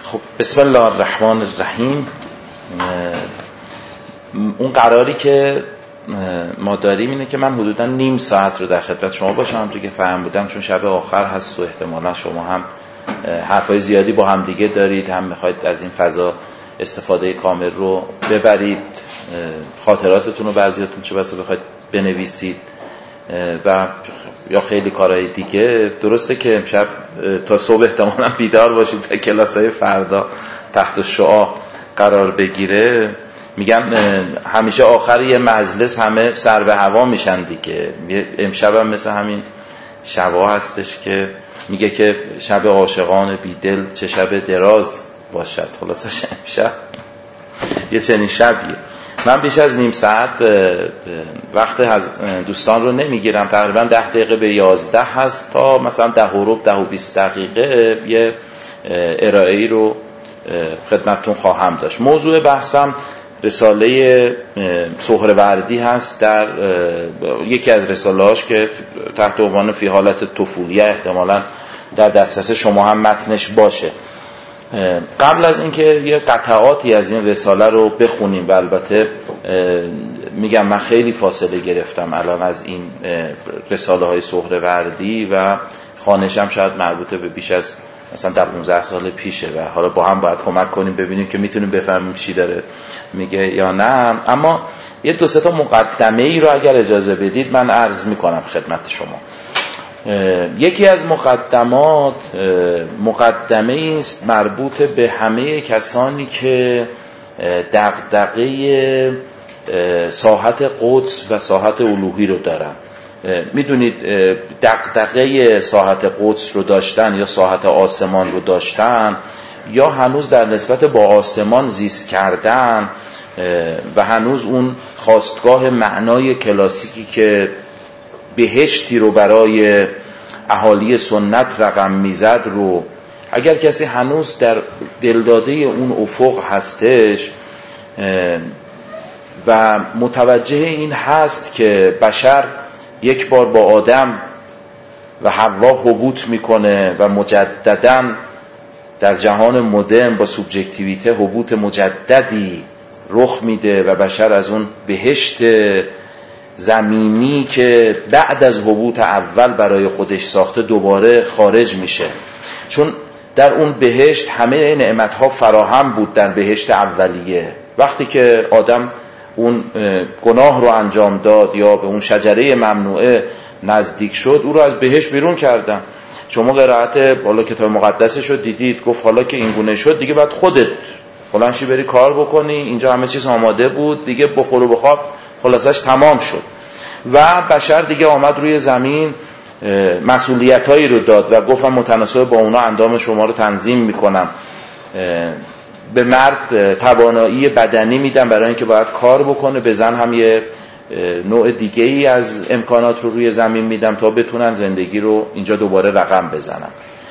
خب بسم الله الرحمن الرحیم. اون قراری که ما داریم اینه که من حدوداً نیم ساعت رو در خدمت شما باشم، همونطور که فهم بودم چون شب آخر هست و احتمالاً شما هم حرفای زیادی با هم دیگه دارید، هم میخواید از این فضا استفاده کامل رو ببرید، خاطراتتون رو بعضیاتون چه بسا بخواید بنویسید و یا خیلی کارهای دیگه. درسته که امشب تا صبح احتمالاً بیدار باشید و کلاسای فردا تحت شعاع قرار بگیره. میگم همیشه آخر یه مجلس همه سر به هوا میشن دیگه. امشب هم مثل همین شبا هستش که میگه که شب عاشقان بیدل چه شب دراز باشد. خلاصش امشب یه چنین شبیه. من بیش از نیم ساعت وقت دوستان رو نمیگیرم، تقریبا 10 دقیقه به 11 هست تا مثلا 10 و ربع 10 و 20 دقیقه یه ارائه‌ای رو خدمتتون خواهم داشت. موضوع بحثم رساله سهروردی هست، در یکی از رساله‌هاش که تحت عنوان فی حالت طفولیه احتمالاً در دسترس شما هم متنش باشه. قبل از اینکه یه قطعاتی از این رساله رو بخونیم و البته میگم من خیلی فاصله گرفتم الان از این رساله های سهروردی و خوانشم شاید مربوطه به بیش از مثلا 15 سال پیشه و حالا با هم باید کمک کنیم ببینیم که میتونیم بفهمیم چی داره میگه یا نه. اما یه دو سه تا مقدمه ای رو اگر اجازه بدید من عرض میکنم خدمت شما. یکی از مقدمات مقدمه است مربوط به همه کسانی که دغدغه ساحت قدس و ساحت الوهی رو دارن. میدونید دغدغه ساحت قدس رو داشتن یا ساحت آسمان رو داشتن یا هنوز در نسبت با آسمان زیست کردن و هنوز اون خواستگاه معنای کلاسیکی که بهشتی رو برای اهالی سنت رقم میزد رو اگر کسی هنوز در دلداده اون افق هستش و متوجه این هست که بشر یک بار با آدم و حوا هبوط میکنه و مجدداً در جهان مدرن با سوبژکتیویته هبوط مجددی رخ میده و بشر از اون بهشت زمینی که بعد از هبوط اول برای خودش ساخته دوباره خارج میشه، چون در اون بهشت همه نعمتها فراهم بود در بهشت اولیه. وقتی که آدم اون گناه رو انجام داد یا به اون شجره ممنوعه نزدیک شد او رو از بهشت بیرون کردن. شما قرائت بالا کتاب مقدسش رو دیدید، گفت حالا که این گونه شد دیگه باید خودت بلندشی بری کار بکنی، اینجا همه چیز آماده بود دیگه، بخور و بخواب خلاصش تمام شد و بشر دیگه آمد روی زمین مسئولیتایی رو داد و گفتم متناسب با اونا اندام شما رو تنظیم میکنم. به مرد توانایی بدنی میدم برای اینکه باید کار بکنه، به زن هم یه نوع دیگه ای از امکانات رو روی زمین میدم تا بتونن زندگی رو اینجا دوباره رقم بزنن.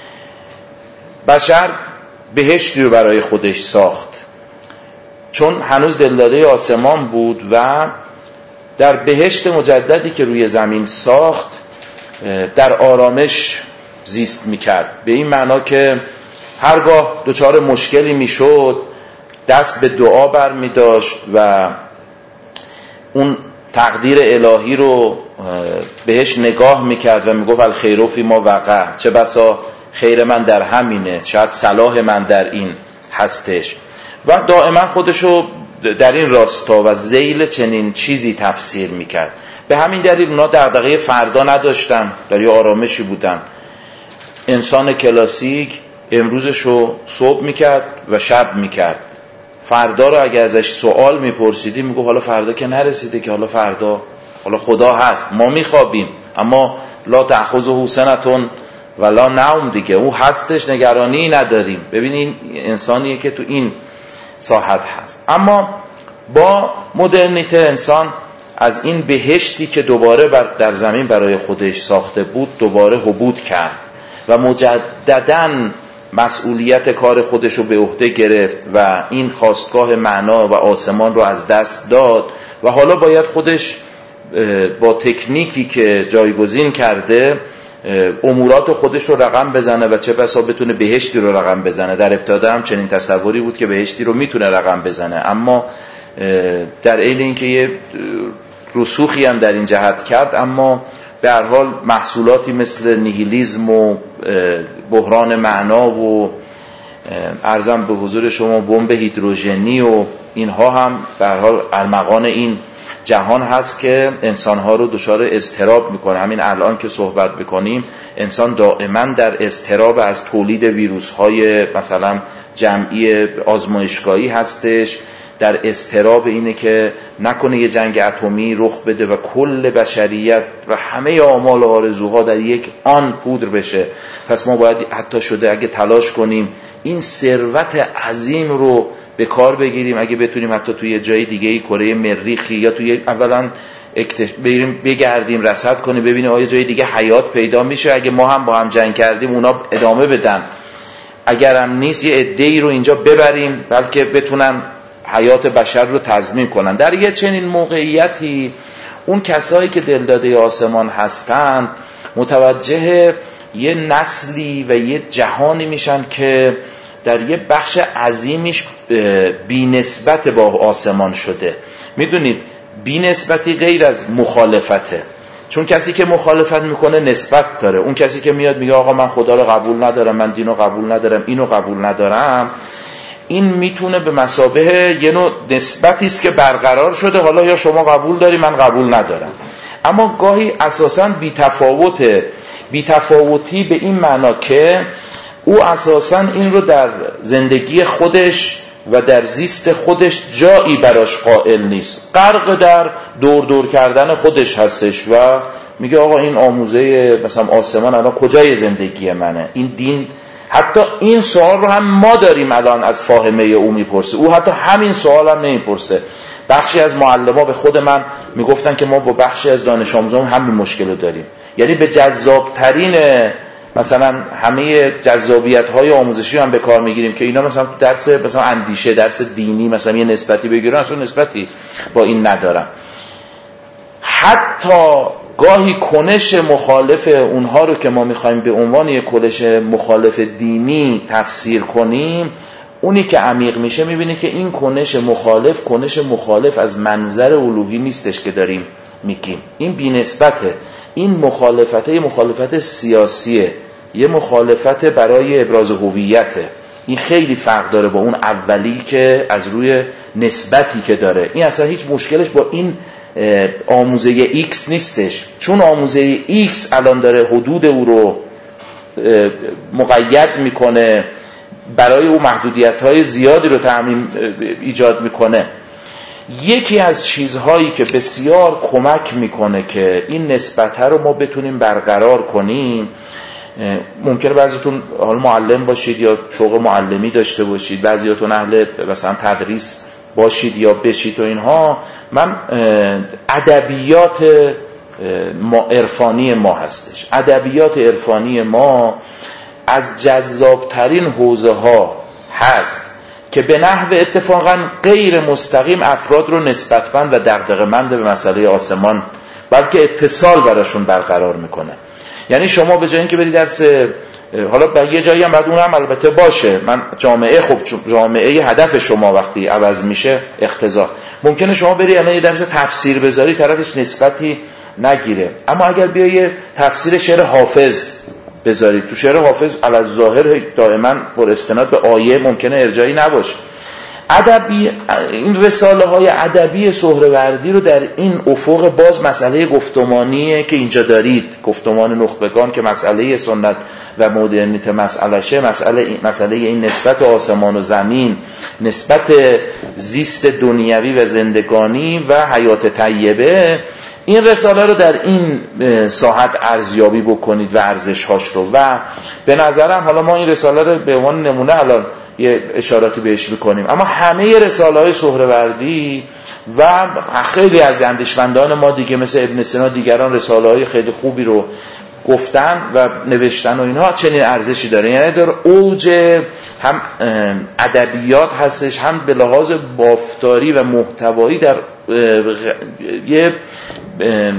بشر بهشتی رو برای خودش ساخت چون هنوز دلداده آسمان بود و در بهشت مجددی که روی زمین ساخت در آرامش زیست میکرد، به این معنا که هرگاه دچار مشکلی میشد دست به دعا بر میداشت و اون تقدیر الهی رو بهش نگاه میکرد و میگفت الخیر فی ما وقع، چه بسا خیر من در همینه، شاید صلاح من در این هستش و دائما خودشو در این راستا و ذیل چنین چیزی تفسیر میکرد. به همین دلیل اونا دغدغه فردا نداشتن، در یه آرامشی بودن. انسان کلاسیک امروزشو صبح میکرد و شب میکرد، فردا رو اگه ازش سوال میپرسیدی میگو حالا فردا که نرسیده که، حالا فردا حالا خدا هست، ما میخوابیم اما لا تأخذه سنة ولا نوم، دیگه او هستش نگرانی نداریم. ببینین انسانیه که تو این ساحت هست. اما با مدرنیته انسان از این بهشتی که دوباره در زمین برای خودش ساخته بود دوباره هبوط کرد و مجدداً مسئولیت کار خودش رو به عهده گرفت و این خواستگاه معنا و آسمان رو از دست داد و حالا باید خودش با تکنیکی که جایگزین کرده امورات خودش رو رقم بزنه و چه بسا بتونه بهشتی رو رقم بزنه. در ابتدا هم چنین تصوری بود که بهشتی رو میتونه رقم بزنه، اما در عین اینکه یه رسوخی هم در این جهت کرد، اما به هر حال محصولاتی مثل نیهیلیسم و بحران معنا و عرضم به حضور شما بمب هیدروژنی و اینها هم به هر حال ارمغان این جهان هست که انسانها رو دچار اضطراب میکنه. همین الان که صحبت میکنیم انسان دائما در اضطراب از تولید ویروس‌های مثلا جمعی آزمایشگاهی هستش، در اضطراب اینه که نکنه یه جنگ اتمی رخ بده و کل بشریت و همه آمال و آرزوها در یک آن پودر بشه. پس ما باید حتی شده اگه تلاش کنیم این ثروت عظیم رو به کار بگیریم، اگه بتونیم حتی توی جای دیگه کره مریخی یا توی اولا بریم بگردیم رصد کنیم ببینیم آیا جای دیگه حیات پیدا میشه، اگه ما هم با هم جنگ کردیم اونا ادامه بدن، اگر هم نیست یه عده‌ای رو اینجا ببریم بلکه بتونن حیات بشر رو تضمین کنن. در یه چنین موقعیتی اون کسایی که دلداده آسمان هستن متوجه یه نسلی و یه جهانی میشن که در یه بخش عظیمیش بی نسبت با آسمان شده. میدونید بی نسبتی غیر از مخالفته، چون کسی که مخالفت میکنه نسبت داره. اون کسی که میاد میگه آقا من خدا رو قبول ندارم، من دین رو قبول ندارم، اینو قبول ندارم، این میتونه به مثابه یه نوع نسبتی است که برقرار شده، حالا یا شما قبول داری من قبول ندارم. اما گاهی اساساً بی‌تفاوتی به این معنا که او اساساً این رو در زندگی خودش و در زیست خودش جایی براش قائل نیست، غرق در دور کردن خودش هستش و میگه آقا این آموزه مثلا آسمان الان کجای زندگی منه، این دین. حتی این سوال رو هم ما داریم الان از فاهمه او میپرسه، او حتی همین سوال هم نمیپرسه. بخشی از معلم‌ها به خود من میگفتن که ما با بخشی از دانش آموزان همین مشکل رو داریم، یعنی به جذابترین مثلا همه جذابیت‌های آموزشی هم به کار میگیریم که اینا مثلا درس مثلا اندیشه، درس دینی مثلا یه نسبتی بگیرن، اصلا نسبتی با این ندارن. حتی گاهی کنش مخالف اونها رو که ما میخوایم به عنوان یک کنش مخالف دینی تفسیر کنیم، اونی که عمیق میشه میبینه که این کنش مخالف از منظر الوهی نیستش که داریم میگیم. این بی‌نسبته، این مخالفت سیاسیه، یه مخالفت برای ابراز هویته. این خیلی فرق داره با اون اولی که از روی نسبتی که داره. این اصلا هیچ مشکلش با این آموزه X نیستش، چون آموزه X الان داره حدود او رو مقید میکنه، برای او محدودیت‌های زیادی رو ایجاد میکنه. یکی از چیزهایی که بسیار کمک میکنه که این نسبت رو ما بتونیم برقرار کنیم، ممکنه بعضیتون حالا معلم باشید یا شوق معلمی داشته باشید، بعضیاتون اهل مثلا تدریس باشید یا بشید و اینها، من ادبیات عرفانی ما هستش. ادبیات عرفانی ما از جذابترین حوزه ها هست که به نحو اتفاقا غیر مستقیم افراد رو نسبتمند و دغدغه‌مند به مسئله آسمان بلکه اتصال براشون برقرار میکنه. یعنی شما به جای اینکه بری درس، حالا به یه جایی هم بعد اون هم البته باشه، من جامعه، خب جامعه هدف شما وقتی عوض میشه اقتضا، ممکنه شما بری الان یه درس تفسیر بذاری طرفش نسبتی نگیره، اما اگر بیای تفسیر شعر حافظ بذاری، تو شعر حافظ علی الظاهر دائما بر استناد به آیه ممکنه ارجاعی نباشه. ادبی، این رساله های ادبی سهروردی رو در این افق باز مسئله گفتمانیه که اینجا دارید، گفتمان نخبگان که مسئله سنت و مدرنیته مسئلهشه، مسئله این نسبت آسمان و زمین، نسبت زیست دنیوی و زندگانی و حیات طیبه، این رساله رو در این ساحت ارزیابی بکنید و ارزش‌هاش رو. و به نظرم حالا ما این رساله رو به عنوان نمونه الان یه اشاراتی بهش می‌کنیم، اما همه رساله‌های سهروردی و خیلی از اندیشمندان ما دیگه مثل ابن سینا دیگران رساله‌های خیلی خوبی رو گفتن و نوشتن و اینها چنین ارزشی داره. یعنی در اوج هم ادبیات هستش، هم به لحاظ بافتاری و محتوایی در یه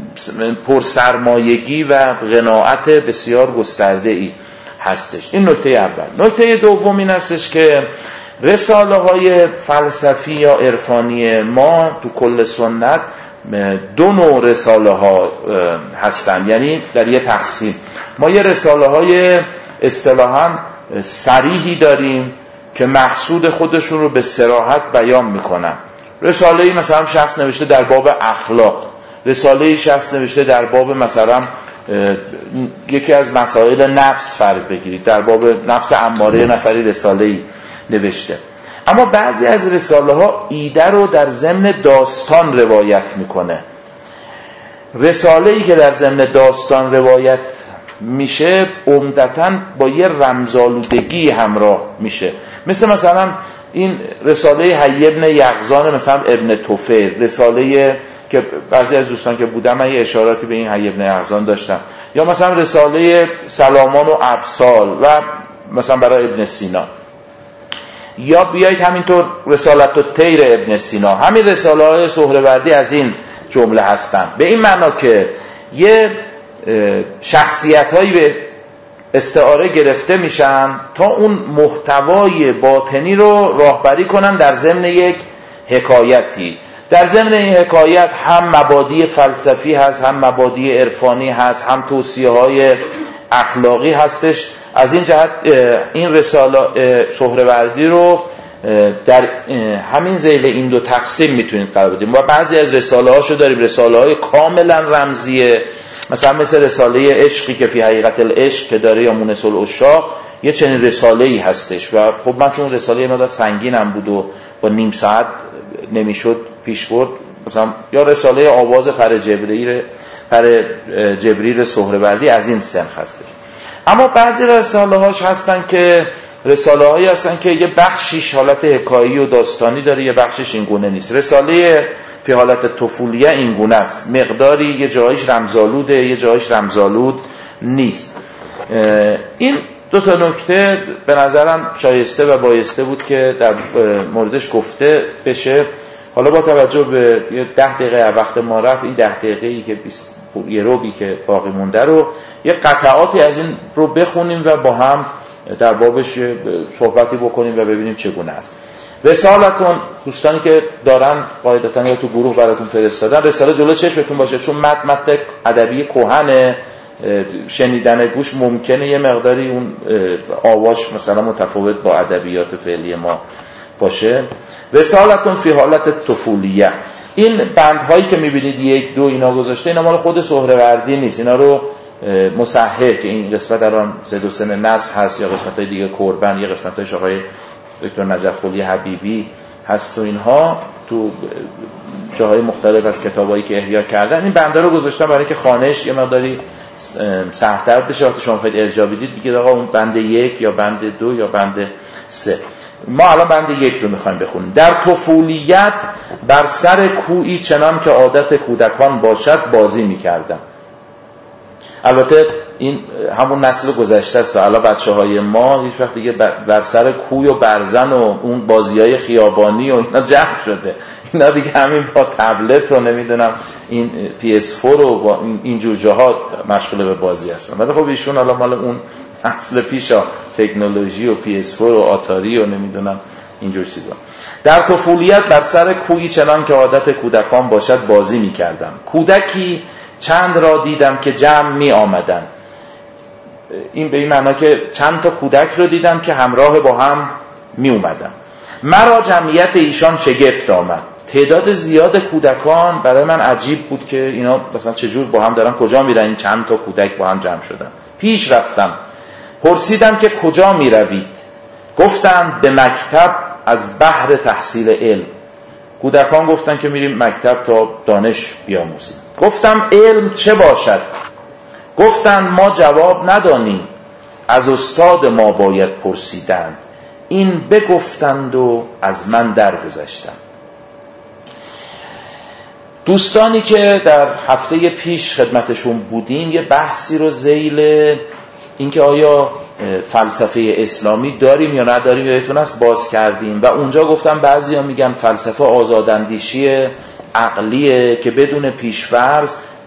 پرسرمایگی و قناعت بسیار گسترده‌ای هستش. این نکته اول. نکته دوم این هستش که رساله های فلسفی یا عرفانی ما تو کل سنت دو نوع رساله ها هستن، یعنی در یه تقسیم. ما یه رساله های اصطلاحاً صریحی داریم که مقصود خودشون رو به صراحت بیان میکنن. رساله‌ای مثلا شخص نوشته در باب اخلاق، رساله‌ای شخص نوشته در باب مثلا یکی از مسائل نفس فرض بگیرید، در باب نفس اماره نفری رساله‌ای نوشته. اما بعضی از رساله ها ایده رو در ضمن داستان روایت میکنه. رساله‌ای که در ضمن داستان روایت میشه عمدتاً با یه رمزآلودگی همراه میشه، مثلا این رساله حی ابن یقظان مثلا ابن طفیل، رساله که بعضی از دوستان که بودم من یه اشاراتی به این حی ابن یقظان داشتم، یا مثلا رساله سلامان و ابسال و مثلا برای ابن سینا، یا بیایید همینطور رسالت الطیر ابن سینا. همین رساله های سهروردی از این جمله هستن، به این معنا که یه شخصیت هایی به استعاره گرفته میشن تا اون محتوای باطنی رو راهبری کنن در ضمن یک حکایتی. در ضمن این حکایت هم مبادی فلسفی هست، هم مبادی عرفانی هست، هم توصیه های اخلاقی هستش. از این جهت این رساله سهروردی رو در همین ذیل این دو تقسیم میتونید قرار بدیم. و بعضی از رساله هاشو داریم رساله های کاملا رمزیه، مثل رساله عشقی که فی حقیقت العشق که داره، یا مونس العشاق، یه چنین رساله‌ای هستش. و خب من چون رساله مقدار سنگینم بود و با نیم ساعت نمیشد پیش برد، مثلا یا رساله آواز پر جبریل سهروردی از این سنخ هستش. اما بعضی رساله هاش هستن که رساله هایی هستن که یه بخشیش حالت حکایی و داستانی داره، یه بخشیش این گونه نیست. رساله فی حالت طفولیه این گونه است، مقداری یه جایش رمزآلوده، یه جایش رمزآلود نیست. این دو تا نکته به نظرم شایسته و بایسته بود که در موردش گفته بشه. حالا با توجه به 10 دقیقه وقت ما رفت، این 10 دقیقه‌ای که یه روبی که باقی مونده رو یه قطعاتی از این رو بخونیم و با هم در بابش صحبتی بکنیم و ببینیم چگونه است. رسالتون دوستانی که دارن قاعدتاً یا تو گروه براتون فرستادن، رساله جلو چشمتون باشه، چون متن ادبی کهنه، شنیدن گوش ممکنه یه مقداری اون آواش مثلا متفاوت با ادبیات فعلی ما باشه. رسالتون فی حالت طفولیه، این بندهایی که میبینید 1 2 اینا گذاشته، اینا مال خود سهروردی نیست، اینا رو مصحح که این قسمت الان زد و سن نص هست، یا قسمت‌های دیگه کربن، یا قسمت‌های آقای دکتر نجف قلی حبیبی هست و اینها تو جاهای مختلف از کتابایی که احیا کردن این بنده رو گذاشتم برای که خوانش یه مقداری سخت‌تر بشه. وقتی شما خیلی ارجاع بدید دیگه آقا اون بند 1 یا بند 2 یا بند 3. ما الان بند 1 رو میخوایم بخونیم. در طفولیت بر سر کویی چنان که عادت کودکان باشد بازی میکردم. البته این همون نسل گذشته است. الان بچه‌های ما هیچ وقت دیگه بر سر کوی و برزن و اون بازی‌های خیابانی و اینا جمع شده. اینا دیگه همین با تبلت و نمیدونم این PS4 و با اینجور جاها مشغول به بازی هستن. ولی خب ایشون الان مال اون اصل پیشا تکنولوژی و PS4 و آتاری و نمیدونم اینجور چیزا. در طفولیت بر سر کویی چنان که عادت کودکان باشد بازی می‌کردم. کودکی چند را دیدم که جمع می آمدن. این به این معنا که چند تا کودک رو دیدم که همراه با هم می اومدن. مرا جمعیت ایشان شگفت آمد. تعداد زیاد کودکان برای من عجیب بود که اینا مثلا چجور با هم دارن، کجا میرن این چند تا کودک با هم جمع شدن. پیش رفتم، پرسیدم که کجا می روید؟ گفتند به مکتب از بحر تحصیل علم. کودکان گفتن که میریم مکتب تا دانش بیاموزیم. گفتم علم چه باشد؟ گفتند ما جواب ندانیم، از استاد ما باید پرسیدند. این بگفتند و از من درگذشتند. دوستانی که در هفته پیش خدمتشون بودیم یه بحثی رو ذیل اینکه آیا فلسفه اسلامی داریم یا نداریم یادتون است باز کردیم و اونجا گفتم بعضیا میگن فلسفه آزاداندیشی عقلیه که بدون پیش‌فرض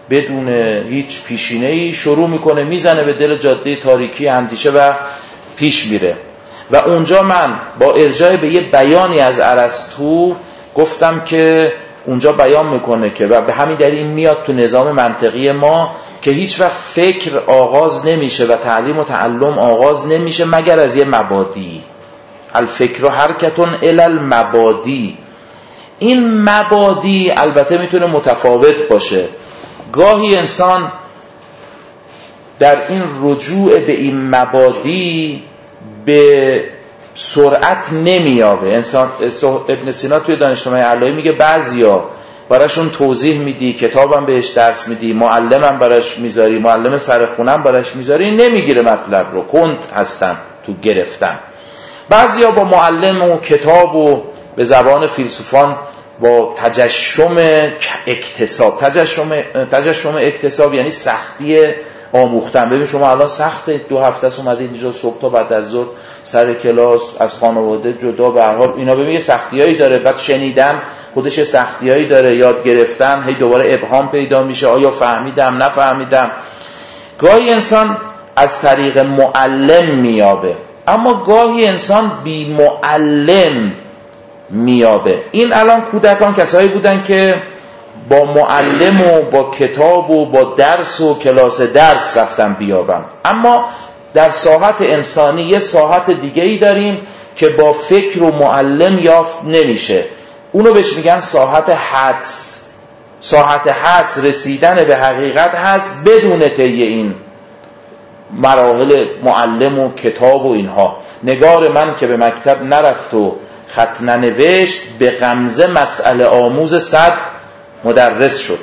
بدون هیچ پیشینه‌ای شروع میکنه میزنه به دل جاده تاریکی اندیشه و پیش میره. و اونجا من با ارجاع به یه بیانی از ارسطو گفتم که اونجا بیان میکنه که و به همین دلیل میاد تو نظام منطقی ما که هیچ وقت فکر آغاز نمیشه و تعلیم و تعلم آغاز نمیشه مگر از یه مبادی. الفکر حرکتون الی المبادی. این مبادی البته میتونه متفاوت باشه. گاهی انسان در این رجوع به این مبادی به سرعت نمیابه. انسان ابن سینا توی دانشنامه علایی میگه بعضیا براشون توضیح میدی، کتابم بهش درس میدی، معلمم براش میذاری، معلم سرخونم براش میذاری، نمیگیره مطلب رو، کند هستن تو گرفتن. بعضیا با معلم و کتاب و به زبان فیلسوفان با تجشم اکتساب، تجشم اکتساب یعنی سختی آموختن. ببین شما الان سخته، 2 هفته است اومدید اینجا صبح تا بعد از ظهر سر کلاس، از خانواده جدا، به هر حال اینا ببین یه سختیایی داره. بعد شنیدن خودش سختیایی داره، یاد گرفتن هی دوباره ابهام پیدا میشه، آیا فهمیدم نفهمیدم. گاهی انسان از طریق معلم میابه، اما گاهی انسان بی معلم میابه. این الان کودکان کسایی بودن که با معلم و با کتاب و با درس و کلاس درس رفتن بیابن. اما در ساحت انسانی یه ساحت دیگه‌ای داریم که با فکر و معلم یافت نمیشه. اونو بهش میگن ساحت حدس. ساحت حدس رسیدن به حقیقت هست بدون طی این مراحل معلم و کتاب و اینها. نگار من که به مکتب نرفت و خط ننوشت، به غمزه مسئله آموز 100 مدرس شد.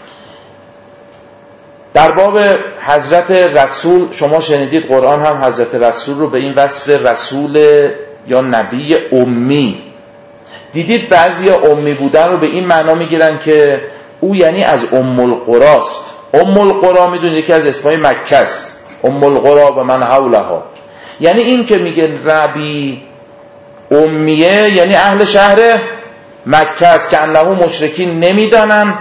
در باب حضرت رسول شما شنیدید قرآن هم حضرت رسول رو به این وصف رسول یا نبی امی دیدید. بعضی امی بودن رو به این معنا میگیرن که او یعنی از ام القراست. ام القرا میدونید یکی از اسمای مکه است، ام القرا و من حولها. یعنی این که میگه ربی امیه یعنی اهل شهر مکه است که انه مشرکین نمیدانن،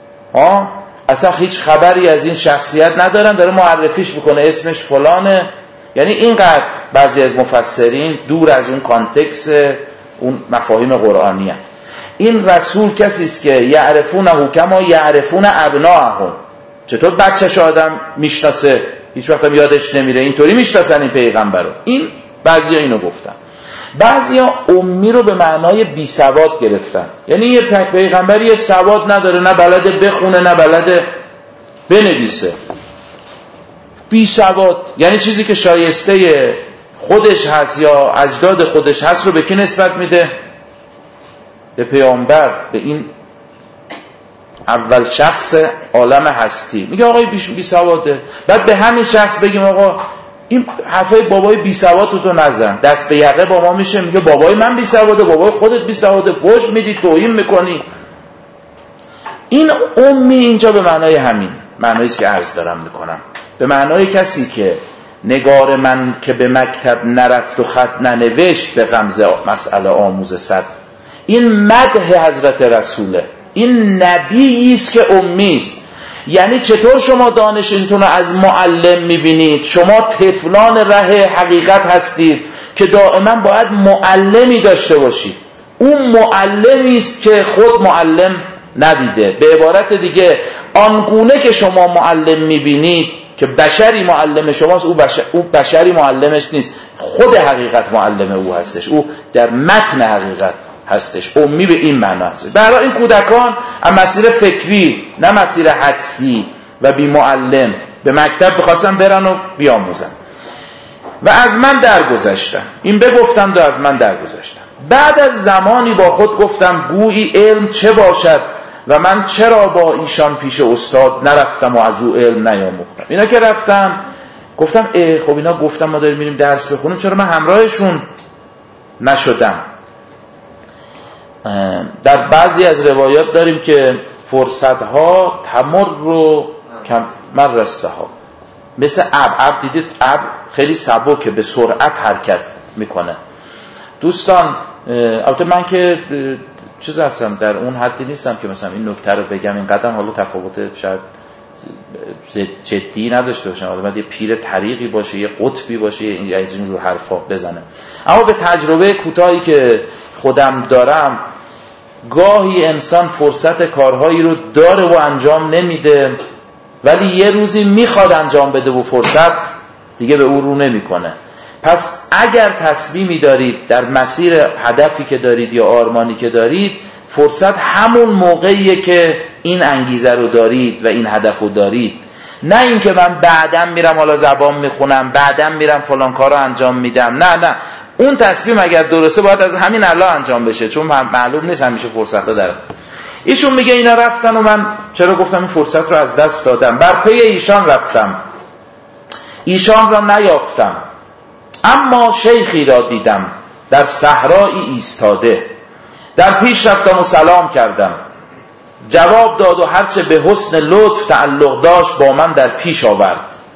اصلا هیچ خبری از این شخصیت ندارن، داره معرفیش میکنه اسمش فلانه. یعنی اینقدر بعضی از مفسرین دور از اون کانتکست اون مفاهیم قرآنی هست. این رسول کسی است که یعرفونه کما یعرفون ابناءهم. چطور بچه‌ش آدم میشناسه هیچ وقت هم یادش نمیره، اینطوری میشناسن این پیغمبر رو. این بعضیا اینو گفتن. بعضیا امی رو به معنای بی سواد گرفتن. یعنی یه پیغمبری سواد نداره، نه بلده بخونه نه بلده بنویسه، بی سواد. یعنی چیزی که شایسته خودش هست یا اجداد خودش هست رو به کی نسبت میده؟ به پیامبر، به این اول شخص عالم هستی. میگه آقای بی سواده. بعد به همین شخص بگیم آقا این حرفای بابای بی سواد تو نزن، دست به یقه با ما میشه. میگه بابای من بی سواده، بابای خودت بی سواده، فحش میدی، توهین میکنی. این امی اینجا به معنای همین معنایی است که عرض دارم میکنم، به معنای کسی که نگار من که به مکتب نرفت و خط ننوشت، به غمزه مسئله آموز 100. این مدح حضرت رسوله. این نبیی است که امی است. یعنی چطور شما دانشتون رو از معلم میبینید؟ شما طفلان ره حقیقت هستید که دائما باید معلمی داشته باشید. اون معلمی است که خود معلم ندیده. به عبارت دیگه آنگونه که شما معلم میبینید که بشری معلم شماست، او بشری معلمش نیست، خود حقیقت معلم او هستش، او در متن حقیقت هستش. امی به این معنا هست. برای این کودکان از مسیر فکری نه مسیر حدسی و بی معلم به مکتب بخواستن برن و بیاموزن و از من درگذشتن. این بگفتم و از من درگذشتن. بعد از زمانی با خود گفتم گویی علم چه باشد و من چرا با ایشان پیش استاد نرفتم و از او علم نیاموختم. اینا که رفتن گفتم خب اینا گفتم ما داریم میریم درس بخونیم، چرا من همراهشون نشدم؟ در بعضی از روایات داریم که فرصتها تمر رو کم مرسه ها، مثل ابر. دیدید ابر خیلی سبکه، به سرعت حرکت میکنه. دوستان البته من که چیز هستم در اون حدی نیستم که مثلا این نکته رو بگم، این قدم حالا تفاوت شاید جدی نداشته باشن، آدم یه پیر طریقی باشه، یه قطبی باشه، یه از این رو حرفا بزنه. اما به تجربه کوتاهی که خودم دارم، گاهی انسان فرصت کارهایی رو داره و انجام نمیده، ولی یه روزی میخواد انجام بده و فرصت دیگه به او رو نمیکنه. پس اگر تصمیمی دارید در مسیر هدفی که دارید یا آرمانی که دارید، فرصت همون موقعیه که این انگیزه رو دارید و این هدف رو دارید، نه اینکه من بعدم میرم حالا زبان میخونم، بعدم میرم فلان کار رو انجام میدم. نه، اون تصمیم اگر درسته باید از همین الان انجام بشه، چون معلوم نیست همیشه فرصت ها داره. ایشون میگه اینا رفتن و من چرا گفتم این فرصت رو از دست دادم. بر پی ایشان رفتم، ایشان را نیافتم، اما شیخی را دیدم در صحرایی ایستاده. در پیش رفتم و سلام کردم، جواب داد و هرچه به حسن لطف تعلق داشت با من در پیش آورد.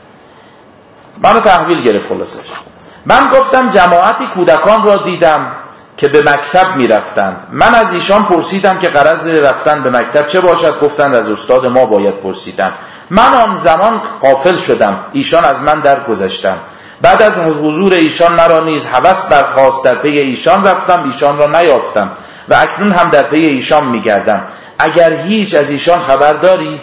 منو تحویل گرفت. خلاصش من گفتم جماعتی کودکان را دیدم که به مکتب می رفتند. من از ایشان پرسیدم که غرض رفتن به مکتب چه باشد؟ گفتند از استاد ما باید پرسیدم. من آن زمان غافل شدم، ایشان از من درگذشتند. بعد از حضور ایشان مرا نیز هوس برخاست، در پی ایشان رفتم، ایشان را نیافتم و اکنون هم در پی ایشان میگردم. اگر هیچ از ایشان خبر داری؟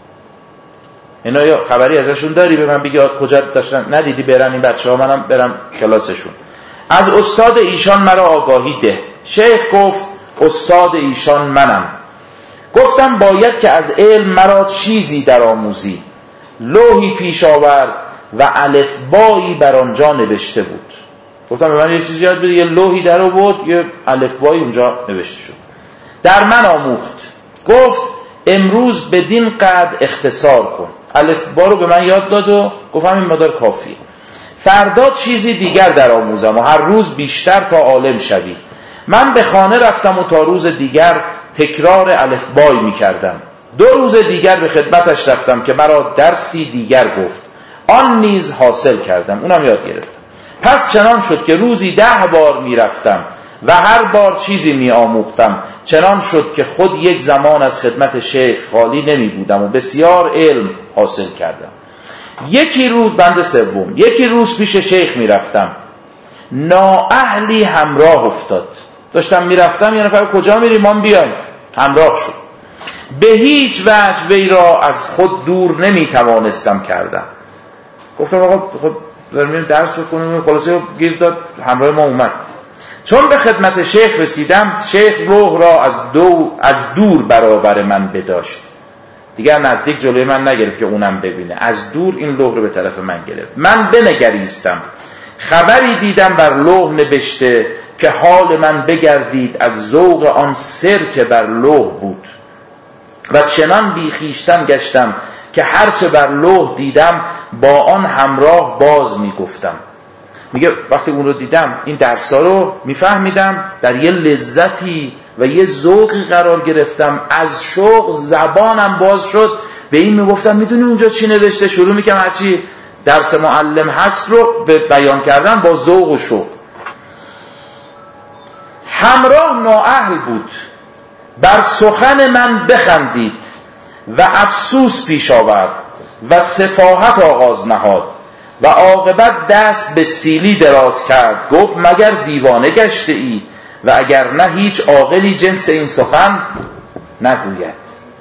اینا یا خبری ازشون داری؟ به من بگی کجا داشتن؟ ندیدی برن این بچه‌ها؟ منم برم کلاسشون. از استاد ایشان مرا آگاهی ده. شیخ گفت استاد ایشان منم. گفتم باید که از علم مرا چیزی در آموزی. لوحی پیش آورد و الفبایی بر آنجا نوشته بود. گفتم به من یه چیزی یاد بده. یه لوحی در آورد، یه الفبایی اونجا نوشته شد. در من آموخت. گفت امروز بدین قدر اختصار کن. الفبا رو به من یاد داد و گفتم این مقدار کافیه. فردا چیزی دیگر در آموزم و هر روز بیشتر تا عالم شوی. من به خانه رفتم و تا روز دیگر تکرار الفبای می کردم. 2 روز دیگر به خدمتش رفتم که مرا درسی دیگر گفت. آن نیز حاصل کردم، اونم یاد گرفتم. پس چنان شد که روزی 10 بار می رفتم و هر بار چیزی می آموختم. چنان شد که خود یک زمان از خدمت شیخ خالی نمی بودم و بسیار علم حاصل کردم. یکی روز بند سوم، یکی روز پیش شیخ می رفتم، نااهلی همراه افتاد. داشتم می رفتم، یه نفر کجا می ری؟ ما بیایم. همراه شد. به هیچ وجه وی را از خود دور نمی توانستم کردم. گفتم آقا خب داریم درس بکنیم. خلاصه گیر داد، همراه ما اومد. چون به خدمت شیخ رسیدم، شیخ روح را از دور برابر من بداشت. دیگر نزدیک جلوی من نگرفت که اونم ببینه، از دور این لوح رو به طرف من گرفت. من بنگریستم، خبری دیدم بر لوح نوشته که حال من بگردید از ذوق آن سر که بر لوح بود و چنان بی خویشتن گشتم که هرچه بر لوح دیدم با آن همراه باز می گفتم. میگه وقتی اون رو دیدم این درسا رو میفهمیدم، در یه لذتی و یه ذوقی قرار گرفتم، از شوق زبانم باز شد، به این میگفتم میدونی اونجا چی نوشته؟ شروع میکنم هرچی درس معلم هست رو به بیان کردن با ذوق و شوق. همراه نااهل بود، بر سخن من بخندید و افسوس پیش آورد و سفاهت آغاز نهاد و عاقبت دست به سیلی دراز کرد. گفت مگر دیوانه گشته ای؟ و اگر نه هیچ عاقلی جنس این سخن نگوید.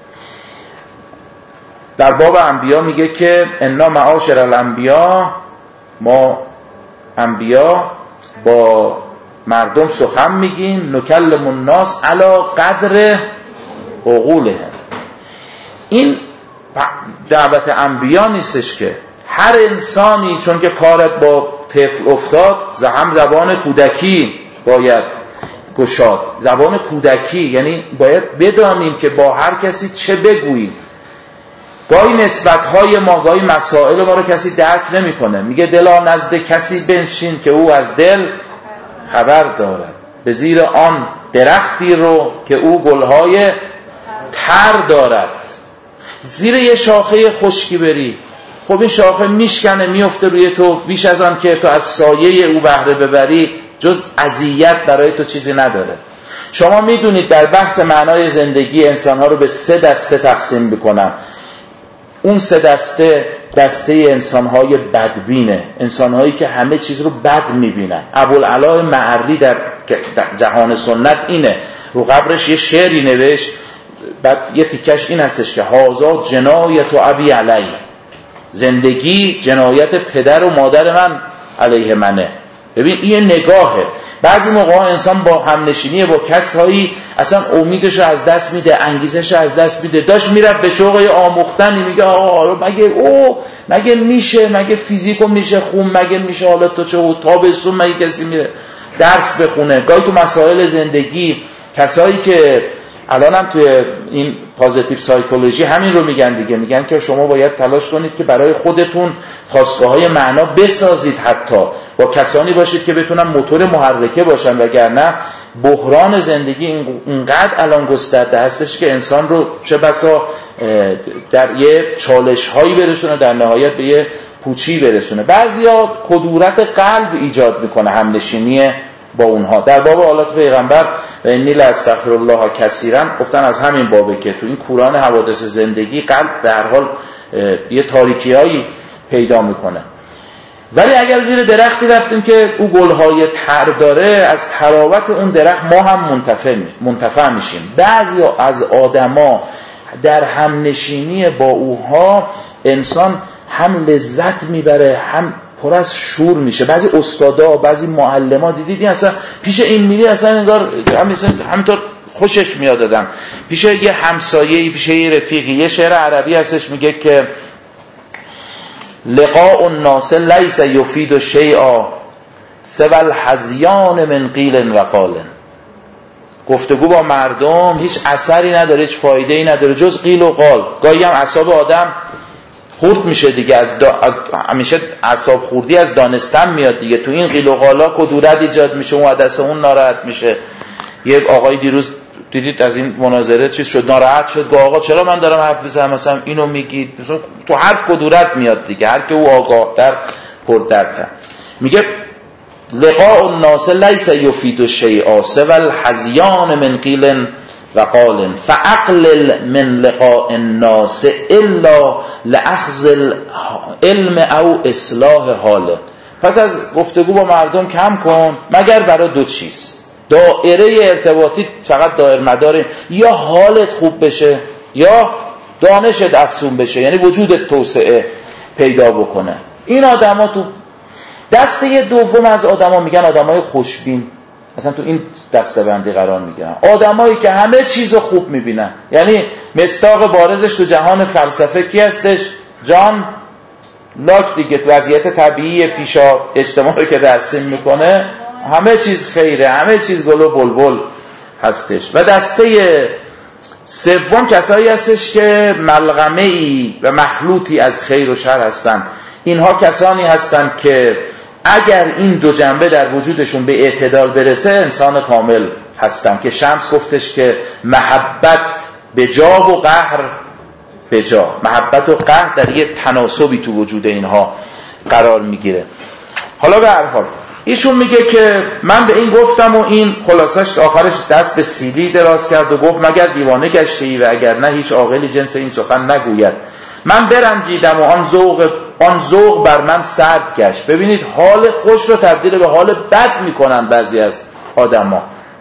در باب انبیا میگه که انا معاشر الانبیا، ما انبیا با مردم سخن میگیم، نکلم الناس علی قدر عقولهم. این دعوت انبیا نیستش که هر انسانی چون که کارت با طفل افتاد هم زبان کودکی باید گشاد. زبان کودکی یعنی باید بدانیم که با هر کسی چه بگوییم. گاهی نسبت‌های ما، گاهی مسائل ما رو کسی درک نمی‌کنه. میگه دلا نزد کسی بنشین که او از دل خبر دارد، به زیر آن درختی رو که او گل‌های تر دارد. زیر یه شاخه خشکی بری، خب این شاخه میشکنه میفته روی تو، بیش از آن که تو از سایه او بهره ببری جز اذیت برای تو چیزی نداره. شما میدونید در بحث معنای زندگی انسان‌ها رو به 3 دسته تقسیم می‌کنن. اون سه دسته انسانهای بدبینه، انسانهایی که همه چیز رو بد میبینن. ابوالعلا معری در جهان سنت اینه، رو قبرش یه شعری نوشت، بعد یه تیکش این هستش که هازا جنایت و ابی علی، زندگی جنایت پدر و مادر من علیه منه. ببین این نگاهه. بعضی موقع انسان با همنشینی با کسایی اصلا امیدش رو از دست میده، انگیزش رو از دست میده، داشت میرفت به شوق آموختنی، میگه آقا مگه میشه، مگه فیزیکو میشه خون، مگه میشه حالا تو چه تابستون مگه کسی میره درس بخونه. گاهی تو مسائل زندگی کسایی که الان هم توی این پازیتیو سایکولوژی همین رو میگن دیگه، میگن که شما باید تلاش کنید که برای خودتون خواستگاه‌های معنا بسازید، حتی با کسانی باشید که بتونن موتور محرکه باشن، وگرنه بحران زندگی اینقدر الان گسترده هستش که انسان رو چه بسا در یه چالش‌هایی برسونه، در نهایت به یه پوچی برسونه. بعضیا کدورت قلب ایجاد میکنه همنشینی با اونها. در باب حالات پیغمبر و انی لاستغفر الله کثیرا گفتن از همین بابه که تو این کوران حوادث زندگی قلب به هر حال یه تاریکی‌هایی پیدا میکنه. ولی اگر زیر درختی رفتیم که او گلهای تر داره، از تراوت اون درخت ما هم منتفع میشیم. بعضی از آدما در همنشینی با اوها انسان هم لذت میبره، هم پر از شور میشه. بعضی استادا، بعضی معلما دیدید اصلا پیش این میری اصلا انگار همینطور خوشش میاد دادم. پیش یه همسایه‌ای، پیش یه رفیقی، یه شعر عربی هستش میگه که لقاء الناس لیس یفید شیئا سوى الهذیان من قیل و قال. گفتگو با مردم هیچ اثری نداره، هیچ فایده‌ای نداره جز قیل و قال. گاهی هم اعصاب آدم خورد میشه دیگه، همیشه اعصاب خوردی از دانستن میاد دیگه. تو این قیل و قالا کدورت ایجاد میشه، اون عدسه اون ناراحت میشه. یه آقای دیروز دیدید از این مناظره چیز شد، ناراحت شد، گفت آقا چرا من دارم حرف میزنم مثلا اینو میگید؟ تو حرف کدورت میاد دیگه، هر که او آگاه در پردرتر. میگه لقاء الناس لیس یفید شیئا سوى الهذیان من قیل و قال فاقلل من لقاء الناس الا لاخذ العلم او اصلاح حاله. پس از گفتگو با مردم کم کن مگر برای دو چیز. دایره ارتباطی چقدر دایر مداره، یا حالت خوب بشه یا دانشت افزون بشه، یعنی وجودت توسعه پیدا بکنه. این آدما تو دسته دوم از آدما میگن آدمای خوشبین، مثلا تو این دسته‌بندی قرار میگیرن. آدمایی که همه چیزو خوب میبینن، یعنی مصداق بارزش تو جهان فلسفه کی هستش؟ جان لاک دیگه. تو وضعیت طبیعی پیشا اجتماعی که درسیم میکنه همه چیز خیره، همه چیز گل و بلبل هستش. و دسته سوم کسایی هستش که ملغمه‌ای و مخلوطی از خیر و شر هستن. اینها کسانی هستن که اگر این دو جنبه در وجودشون به اعتدال برسه انسان کامل هستن، که شمس گفتش که محبت به جا و قهر به جا، محبت و قهر در یه تناسبی تو وجود اینها قرار میگیره. حالا به هر حال ایشون میگه که من به این گفتم و این خلاصش آخرش دست به سیلی دراز کرد و گفت مگر دیوانه گشتی و اگر نه هیچ عاقلی جنس این سخن نگوید. من برنجیدم و آن ذوق بر من سرد گشت. ببینید حال خوش رو تبدیل به حال بد میکنن بعضی از آدما.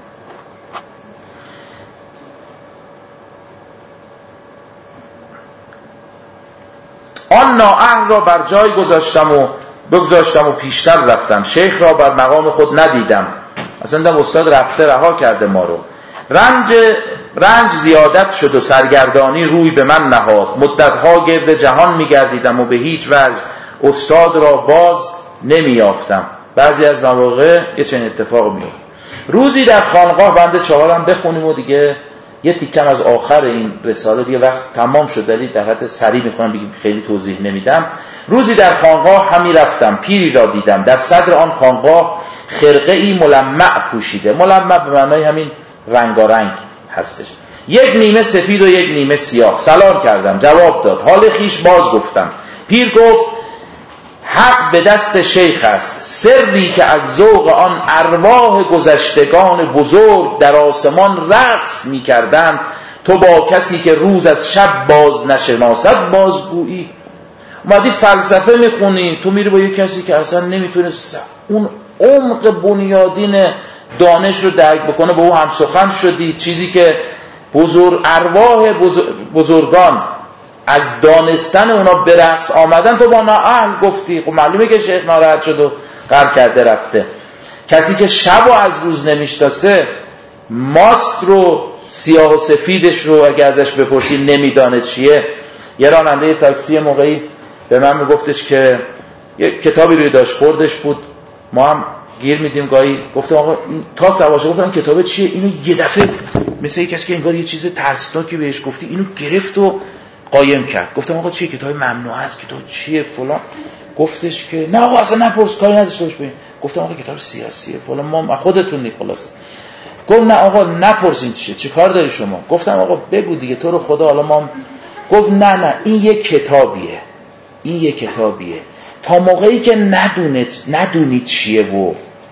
آن نااهل را بر جای بگذاشتم و پیشتر رفتم. شیخ را بر مقام خود ندیدم. اصلا دیدم استاد رفته رها کرده ما رو. رنج زیادت شد و سرگردانی روی به من نهاد. مدتها گرد جهان میگردیدم و به هیچ وجه استاد را باز نمیافتم. بعضی از مواقع یه چنین اتفاق میفته. روزی در خانقاه بنده 4 بخونیم و دیگه یه تیکم از آخر این رساله دیگه وقت تمام شد، ولی در حد سریع میخونم بگیم خیلی توضیح نمیدم. روزی در خانقاه همی رفتم، پیری را دیدم در صدر آن خانقاه خرقه ای ملمع پوشیده. ملمع به معنای همین رنگارنگ هستش. یک نیمه سفید و یک نیمه سیاه. سلام کردم، جواب داد. حال خیش باز گفتم. پیر گفت حق به دست شیخ است. سری که از ذوق آن ارواح گذشتگان بزرگ در آسمان رقص می‌کردند تو با کسی که روز از شب باز نشناسد بازگویی. اومدی فلسفه میخونی، تو میری با یه کسی که اصلا نمیتونه اون عمق بنیادین دانش رو درک بکنه، با او هم سخن شدی. چیزی که ارواح بزرگان از دانستن اونا به رقص آمدن، تو با نااهل گفتی. خب معلومه که شیخ ناراحت شد و قهر کرده رفته. کسی که شب و از روز نمیشناسه، ماست رو سیاه و سفیدش رو اگه ازش بپرسی نمیدانه چیه. یه راننده تاکسی موقعی به من میگفتش که یه کتابی روی داشبوردش بود، ما هم گیر میدیم گاهی. گفتم آقا تا سواشه، گفتم کتاب چیه؟ اینو یه دفعه مثل یک کسی که انگار یه چیز ترسناکی بهش گفتی اینو گرفت و قایم کرد. گفتم آقا چیه؟ کتاب ممنوعه است. کتاب چیه فلان؟ گفتش که نه آقا اصلا نپرس، کاری نداشته باش ببین. گفتم آقا کتاب سیاسیه فلان، ما خودتون نی خلاصه. گفت نه آقا نپرسین چیه، چی کار داری شما؟ گفتم آقا بگو دیگه تو رو خدا حالا ما. گفت نه این یه کتابیه، این یه کتابیه، تا موقعی که ندونی چیه و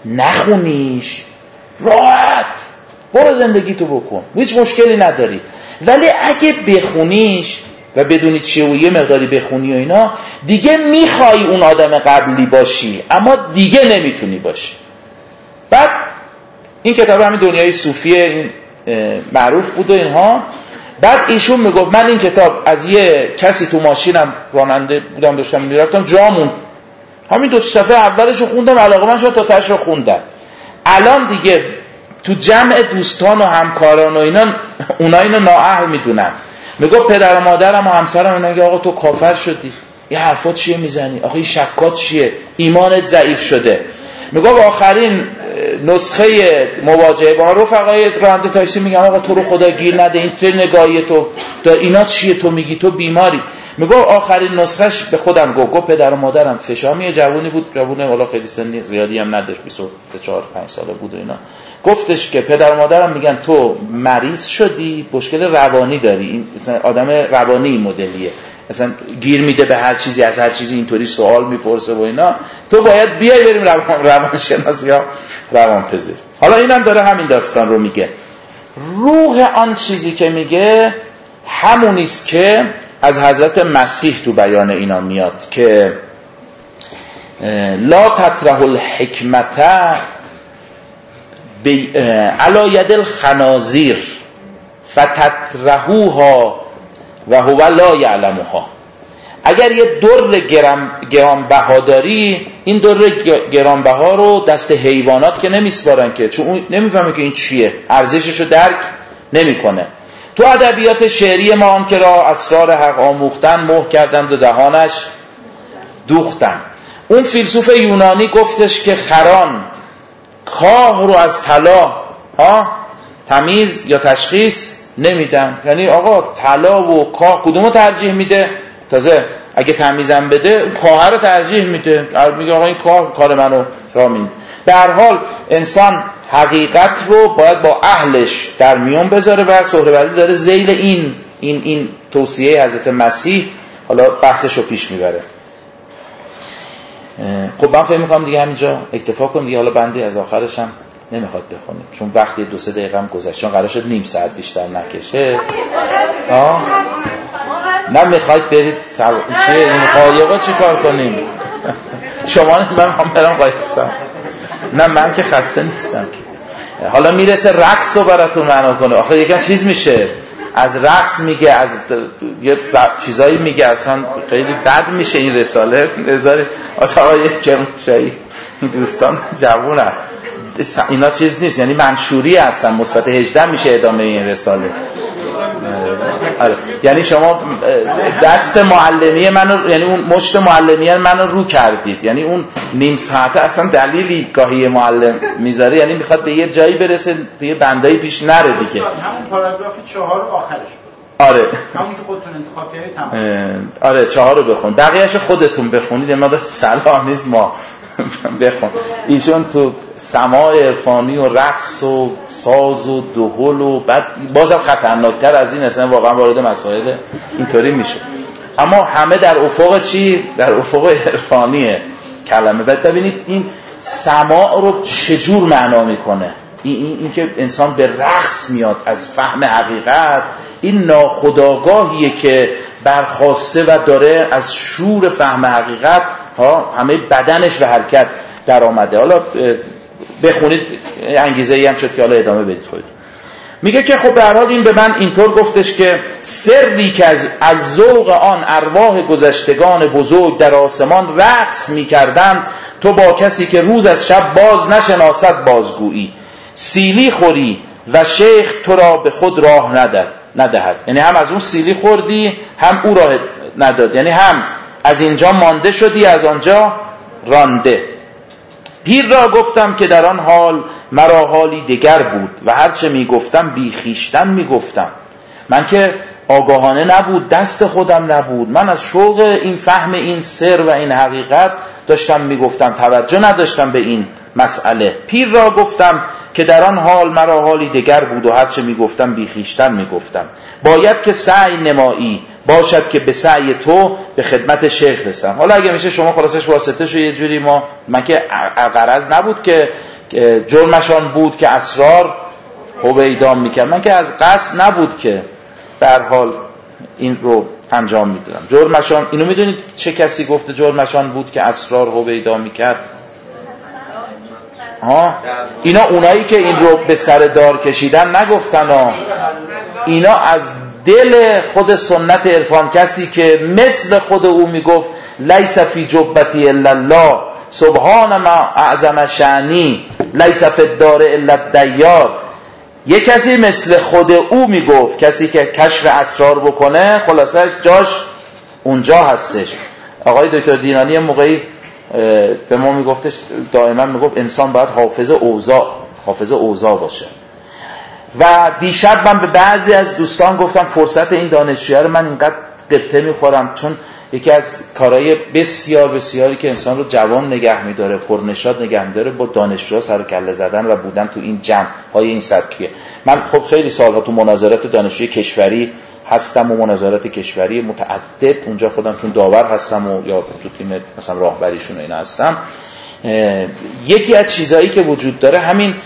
نخونیش راحت برو زندگی تو بکن، هیچ مشکلی نداری. ولی اگه بخونیش و بدونی چیه و یه مقداری بخونی و اینا، دیگه میخوای اون آدم قبلی باشی اما دیگه نمیتونی باشی. بعد این کتاب همین دنیای صوفی این معروف بود و اینها. بعد ایشون میگفت من این کتاب از یه کسی تو ماشینم راننده بودم داشتم میرفتم جامون، همین 2 صفحه اولش رو خوندم، علاقه‌مند شدم تا تهش رو خوندم. الان دیگه تو جمع دوستان و همکاران و اینا اونا اینو نااهل میدونن. میگفت پدر و مادرم و همسرم اینا میگه آقا تو کافر شدی، یه حرفا چیه میزنی، آقا این شکات چیه، ایمانت ضعیف شده. میگفت آخرین نسخه مواجهه با رفقای راننده تاکسی میگم آقا تو رو خدا گیر نده، این تو نگاهی تو اینا چیه، تو میگی تو بیماری. میگه آخرین نسخهش به خودم گفت پدر و مادرم فشامی جوونی بود، جوونه والا خیلی سن زیادی هم نداشت، 24-5 ساله بود و اینا. گفتش که پدر و مادرم میگن تو مریض شدی، مشکل روانی داری، این مثلا آدم روانی مدلیه، مثلا گیر میده به هر چیزی، از هر چیزی اینطوری سوال میپرسه و اینا، تو باید بیای بریم روانشناس یا روانپزشک. حالا اینم داره همین داستان رو میگه. روح آن چیزی که میگه همونیست که از حضرت مسیح تو بیان اینا میاد که لا تطرح الحکمت علی ید الخنازیر فتطرحوها و هو لا یعلمها. اگر یه در گرانبها داری، این در گرانبها رو دست حیوانات که نمیسپارن که، چون اون نمیفهمه که این چیه، ارزشش رو درک نمیکنه. تو ادبیات شعری ما هم که را اسرار حق آموختن مهر کردند و دهانش دوختن. اون فیلسوف یونانی گفتش که خران کاه رو از طلا تمیز یا تشخیص نمیدن. یعنی آقا طلا و کاه کدومو ترجیح میده؟ تازه اگه تمیزم بده کاه رو ترجیح میده، میگه آقا این کاه کار منو را میده. به هر حال انسان حقیقت رو باید با اهلش در میون بذاره و سهروردی داره ذیل این توصیه حضرت مسیح حالا بحثش رو پیش میبره. خب من فکر میکنم دیگه همینجا اکتفا کنم دیگه، حالا بندی از آخرش هم نمیخواد بخونیم چون وقتی 2-3 دقیقه هم گذشت، چون قرار شد نیم ساعت بیشتر نکشه. نه میخواید برید چیه این قایقا چی کار کنیم؟ شما نه، من هم برم قایقستم. نه من که خسته نیستم. حالا میرسه رقص رو براتون معنا کنه. آخه یکم چیز میشه، از رقص میگه، از یه چیزایی میگه، اصلا خیلی بد میشه این رساله. نظر آقای کمشایی دوستان جوونن اینا چیز نیست، یعنی منشوری هستن، مثبت 18 میشه ادامه این رساله. یعنی شما دست معلمی منو، یعنی اون مشت معلمی منو رو کردید، یعنی اون نیم ساعته اصلا دلیلی گاهی معلم میذاره، یعنی میخواد به یه جایی برسه دیگه بندایی پیش نره دیگه. همون پاراگراف 4 آخرش بود. آره همون که خودتون انتخاب کردید تمام. آره 4 رو بخون، بقیه‌اش خودتون بخونید، ما صلاح نیست ما بخون. ایشون تو سماع عرفانی و رقص و ساز و دهل و بعد بازم خطرناکتر از این، اصلا واقعا وارد مسائل اینطوری میشه. اما همه در افق چی؟ در افق عرفانیه کلمه. بعد ببینید این سماع رو چجور معنا میکنه. این که انسان به رقص میاد از فهم حقیقت، این ناخودآگاهیه که برخاسته و داره از شور فهم حقیقت همه بدنش به حرکت در آمده. حالا بخونید انگیزه ای هم شد که حالا ادامه بدید خودتون. میگه که خب به هر حال این به من اینطور گفتش که سری که از ذوق آن ارواح گذشتگان بزرگ در آسمان رقص میکردند، تو با کسی که روز از شب باز نشناسد بازگویی، سیلی خوری و شیخ تو را به خود راه ندهد. یعنی هم از اون سیلی خوردی هم او راه نداد، یعنی هم از اینجا مانده شدی از آنجا رانده. پیر را گفتم که در آن حال مرا حالی دیگر بود و هرچه میگفتم بی خویشتن میگفتم. من که آگاهانه نبود، دست خودم نبود، من از شوق این فهم این سر و این حقیقت داشتم میگفتم، توجه نداشتم به این مسئله. پیر را گفتم که در آن حال مرا حالی دیگر بود و هرچه میگفتم بی خویشتن میگفتم. باید که سعی نمایی باشد که به سعی تو به خدمت شیخ رسم. حالا اگه میشه شما خلاصش واسطه شو یه جوری من که غرض نبود که جرمشان بود که اسرار هویدا میکرد، من که از قصد نبود که در حال این رو انجام میدادم. جرمشان، اینو میدونید چه کسی گفته جرمشان بود که اسرار هویدا میکرد؟ اینا اونایی که این رو به سر دار کشیدن نگفتن اینا از دل خود سنت عرفان، کسی که مثل خود او میگفت لیس فی جبتی الا الله سبحان ما اعظم شأنی لیس فی الدار الا الدیار، یک کسی مثل خود او میگفت کسی که کشف اسرار بکنه خلاصش جاش اونجا هستش. آقای دکتر دینانی موقعی به ما میگفتش، دائما میگفت انسان باید حافظ اوضاع باشه. و دیشب من به بعضی از دوستان گفتم فرصت این دانشجویی رو من اینقدر قبطه میخورم، چون یکی از کارهای بسیار بسیاری که انسان رو جوان نگه میداره، پرنشاط نگه میداره، با دانشجوها سر و کله زدن و بودن تو این جمع های این سبکیه. من خب خیلی سالها تو مناظرات دانشجوی کشوری هستم و مناظرات کشوری متعدد اونجا خودم چون داور هستم و یا تو تیم مثلا راهبریشون اینا هستم. یکی از چیزایی که وجود داره همین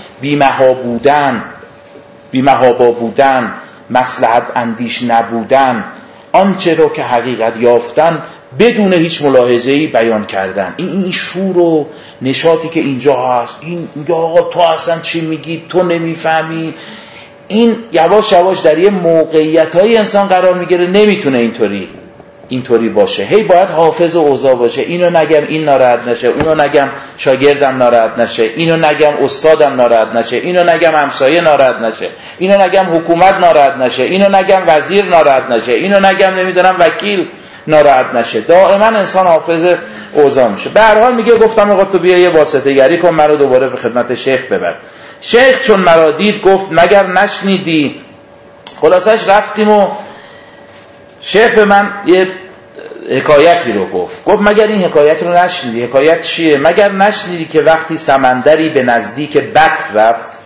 بی‌محابا بودن، مصلحت اندیش نبودن، آنچه رو که حقیقت یافتن بدون هیچ ملاحظه‌ای بیان کردن. این شور و نشاطی که اینجا هست، این میگه آقا تو اصلا چی میگی، تو نمیفهمی، این یواش یواش در یه موقعیت‌های انسان قرار میگیره نمیتونه اینطوری باشه. هی باید حافظ اوضاع باشه، اینو نگم این ناراحت نشه، اونو نگم شاگردم ناراحت نشه، اینو نگم استادم ناراحت نشه، اینو نگم همسایه ناراحت نشه، اینو نگم حکومت ناراحت نشه، اینو نگم وزیر ناراحت نشه، اینو نگم نمیدونم وکیل ناراحت نشه. دائما انسان حافظ اوضاع میشه. به هر حال میگه گفتم آقا تو بیا یه واسطه گری کن، منو دوباره به خدمت شیخ ببر. شیخ چون مرا دید گفت مگر نشنیدی؟ خلاصش رفتیم و شیخ به من یه حکایتی رو گفت مگر این حکایت رو نشنیدی؟ حکایت چیه؟ مگر نشنیدی که وقتی سمندری به نزدیک بط رفت،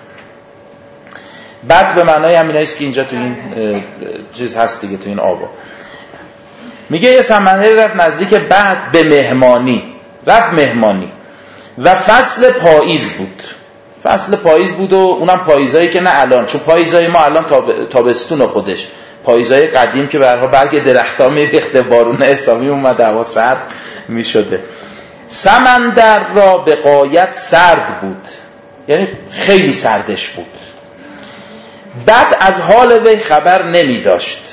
بط به معنای همیناییست که اینجا تو این چیز هست دیگه، تو این آبا. میگه یه سمندری رفت نزدیک بط به مهمانی و فصل پاییز بود و اونم پاییزایی که نه الان، چون پاییزای ما الان تابستون خودش، پاییزای قدیم که برها برگ درخت‌ها میریخته، بارون حسابی اومده، هوا سرد میشده. سمندر را به غایت سرد بود، یعنی خیلی سردش بود. بعد از حال وی خبر نمی داشت.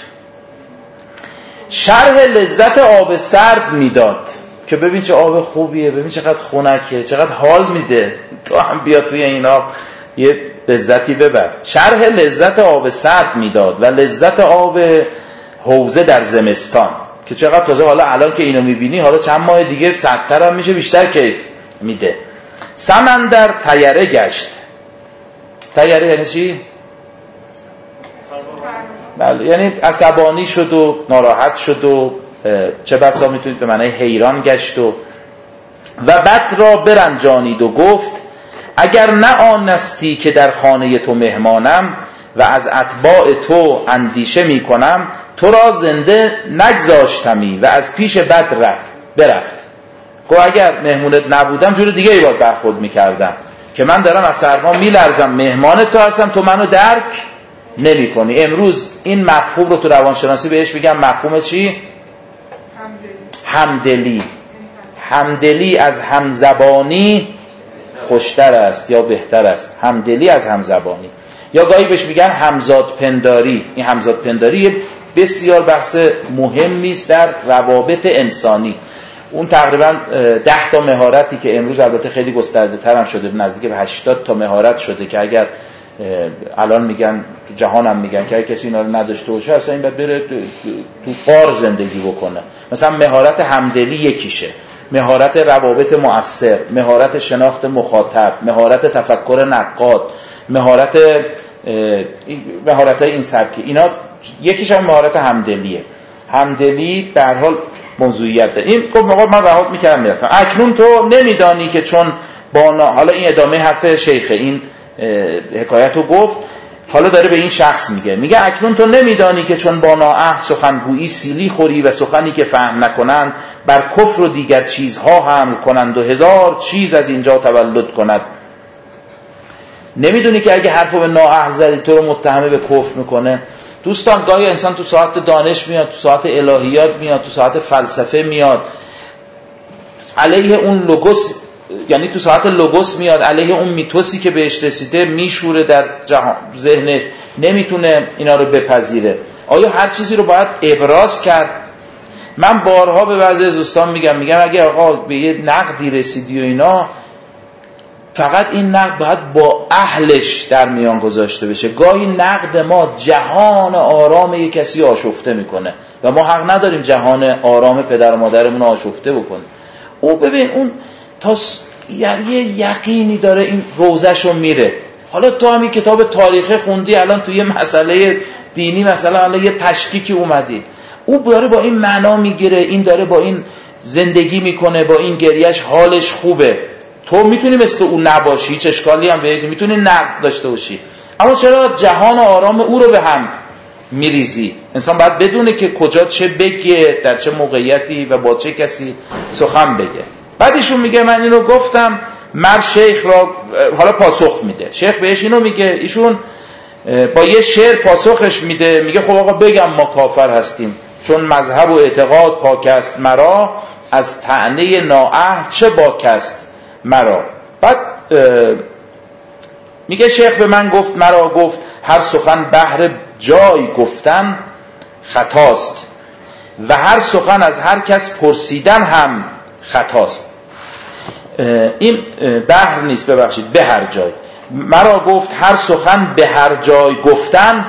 شرح لذت آب سرد میداد که ببین چه آب خوبیه، ببین چقدر خنکه، چقدر حال میده، تو هم بیا توی این آب یه لذتی ببر. شرح لذت آب سرد میداد و لذت آب حوضه در زمستان که چقدر تازه، حالا الان که اینو میبینی حالا چند ماه دیگه سردتر هم میشه، بیشتر کیف میده. سمندر طیره گشت. طیره یعنی چی؟ بله، یعنی عصبانی شد و ناراحت شد و چه بسا میتونید به معنی حیران گشت و بط را برنجانید و گفت اگر نه آنستی که در خانه تو مهمانم و از اتباع تو اندیشه میکنم، تو را زنده نگذاشتمی و از پیش بط برفت. گو اگر مهمونت نبودم جور دیگه ای باید برخورد میکردم که من دارم از سرما میلرزم، مهمان تو هستم، تو منو درک نمی کنی. امروز این مفهوم رو تو روانشناسی بهش میگم مفهوم چی؟ همدلی. همدلی از همزبانی خوشتر است یا بهتر است. همدلی از همزبانی، یا گاهی بهش میگن همزادپنداری. این همزادپنداری بسیار بحث مهمی است در روابط انسانی. اون تقریبا 10 تا مهارتی که امروز البته خیلی گسترده تر هم شده، نزدیک به 80 تا مهارت شده که اگر الان میگن تو جهان هم میگن که اگه کسی اینا رو نداشته باشه اصلا این باید بره تو غار زندگی بکنه. مثلا مهارت همدلی یکیشه، مهارت روابط مؤثر، مهارت شناخت مخاطب، مهارت تفکر نقاد، مهارت‌های این سبکی. اینا یکیش هم مهارت همدلیه. همدلی به هر حال موضوعیت داره. این خب موقع من رهات میکردم میرفتم. اکنون تو نمیدانی که چون حالا این ادامه حرف شیخه، این حکایت رو گفت، حالا داره به این شخص میگه اکنون تو نمیدانی که چون با نااهل سخنگویی سیلی خوری و سخنی که فهم نکنند بر کفر و دیگر چیزها حمل کنند و 1000 چیز از اینجا تولد کند. نمیدونی که اگه حرفو به نااهل زدی تو رو متهمه به کفر میکنه. دوستان گاهی انسان تو ساعت دانش میاد، تو ساعت الهیات میاد، تو ساعت فلسفه میاد، علیه اون لوگوس، یعنی تو ساعت لوگوس میاد، علیه اون میتوسی که بهش رسیده میشوره در ذهنش، نمیتونه اینا رو بپذیره. آیا هر چیزی رو باید ابراز کرد؟ من بارها به بعضی از دوستان میگم اگه آقا به یه نقدی رسیدی و اینا، فقط این نقد باید با اهلش در میان گذاشته بشه. گاهی نقد ما جهان آرام یک کسی آشفته میکنه و ما حق نداریم جهان آرام پدر و مادرمون آشفته بکنه. او ببین اون تا یه یقینی داره این روزشو میره. حالا تو همین کتاب تاریخ خوندی، الان تو یه مسئله دینی مثلا الان یه تشکیکی اومدی، او داره با این معنا میگیره، این داره با این زندگی میکنه، با این گریش حالش خوبه. تو میتونی مثل اون نباشی، هیچ اشکالی هم بهش، میتونی نقد داشته باشی، اما چرا جهان آرام او رو به هم میریزی؟ انسان باید بدونه که کجا چه بگه، در چه موقعیتی و با چه کسی سخن بگه. بعد ایشون میگه من اینو گفتم، مر شیخ را حالا پاسخ میده. شیخ بهش اینو میگه، ایشون با یه شعر پاسخش میده، میگه خب آقا بگم ما کافر هستیم چون مذهب و اعتقاد پاک است مرا، از طعنه نااهل چه باک است مرا. بعد میگه شیخ به من گفت، مرا گفت هر سخن بهر جای گفتن خطاست و هر سخن از هر کس پرسیدن هم خطاست. این بهر نیست، ببخشید، به هر جای. مرا گفت هر سخن به هر جای گفتن.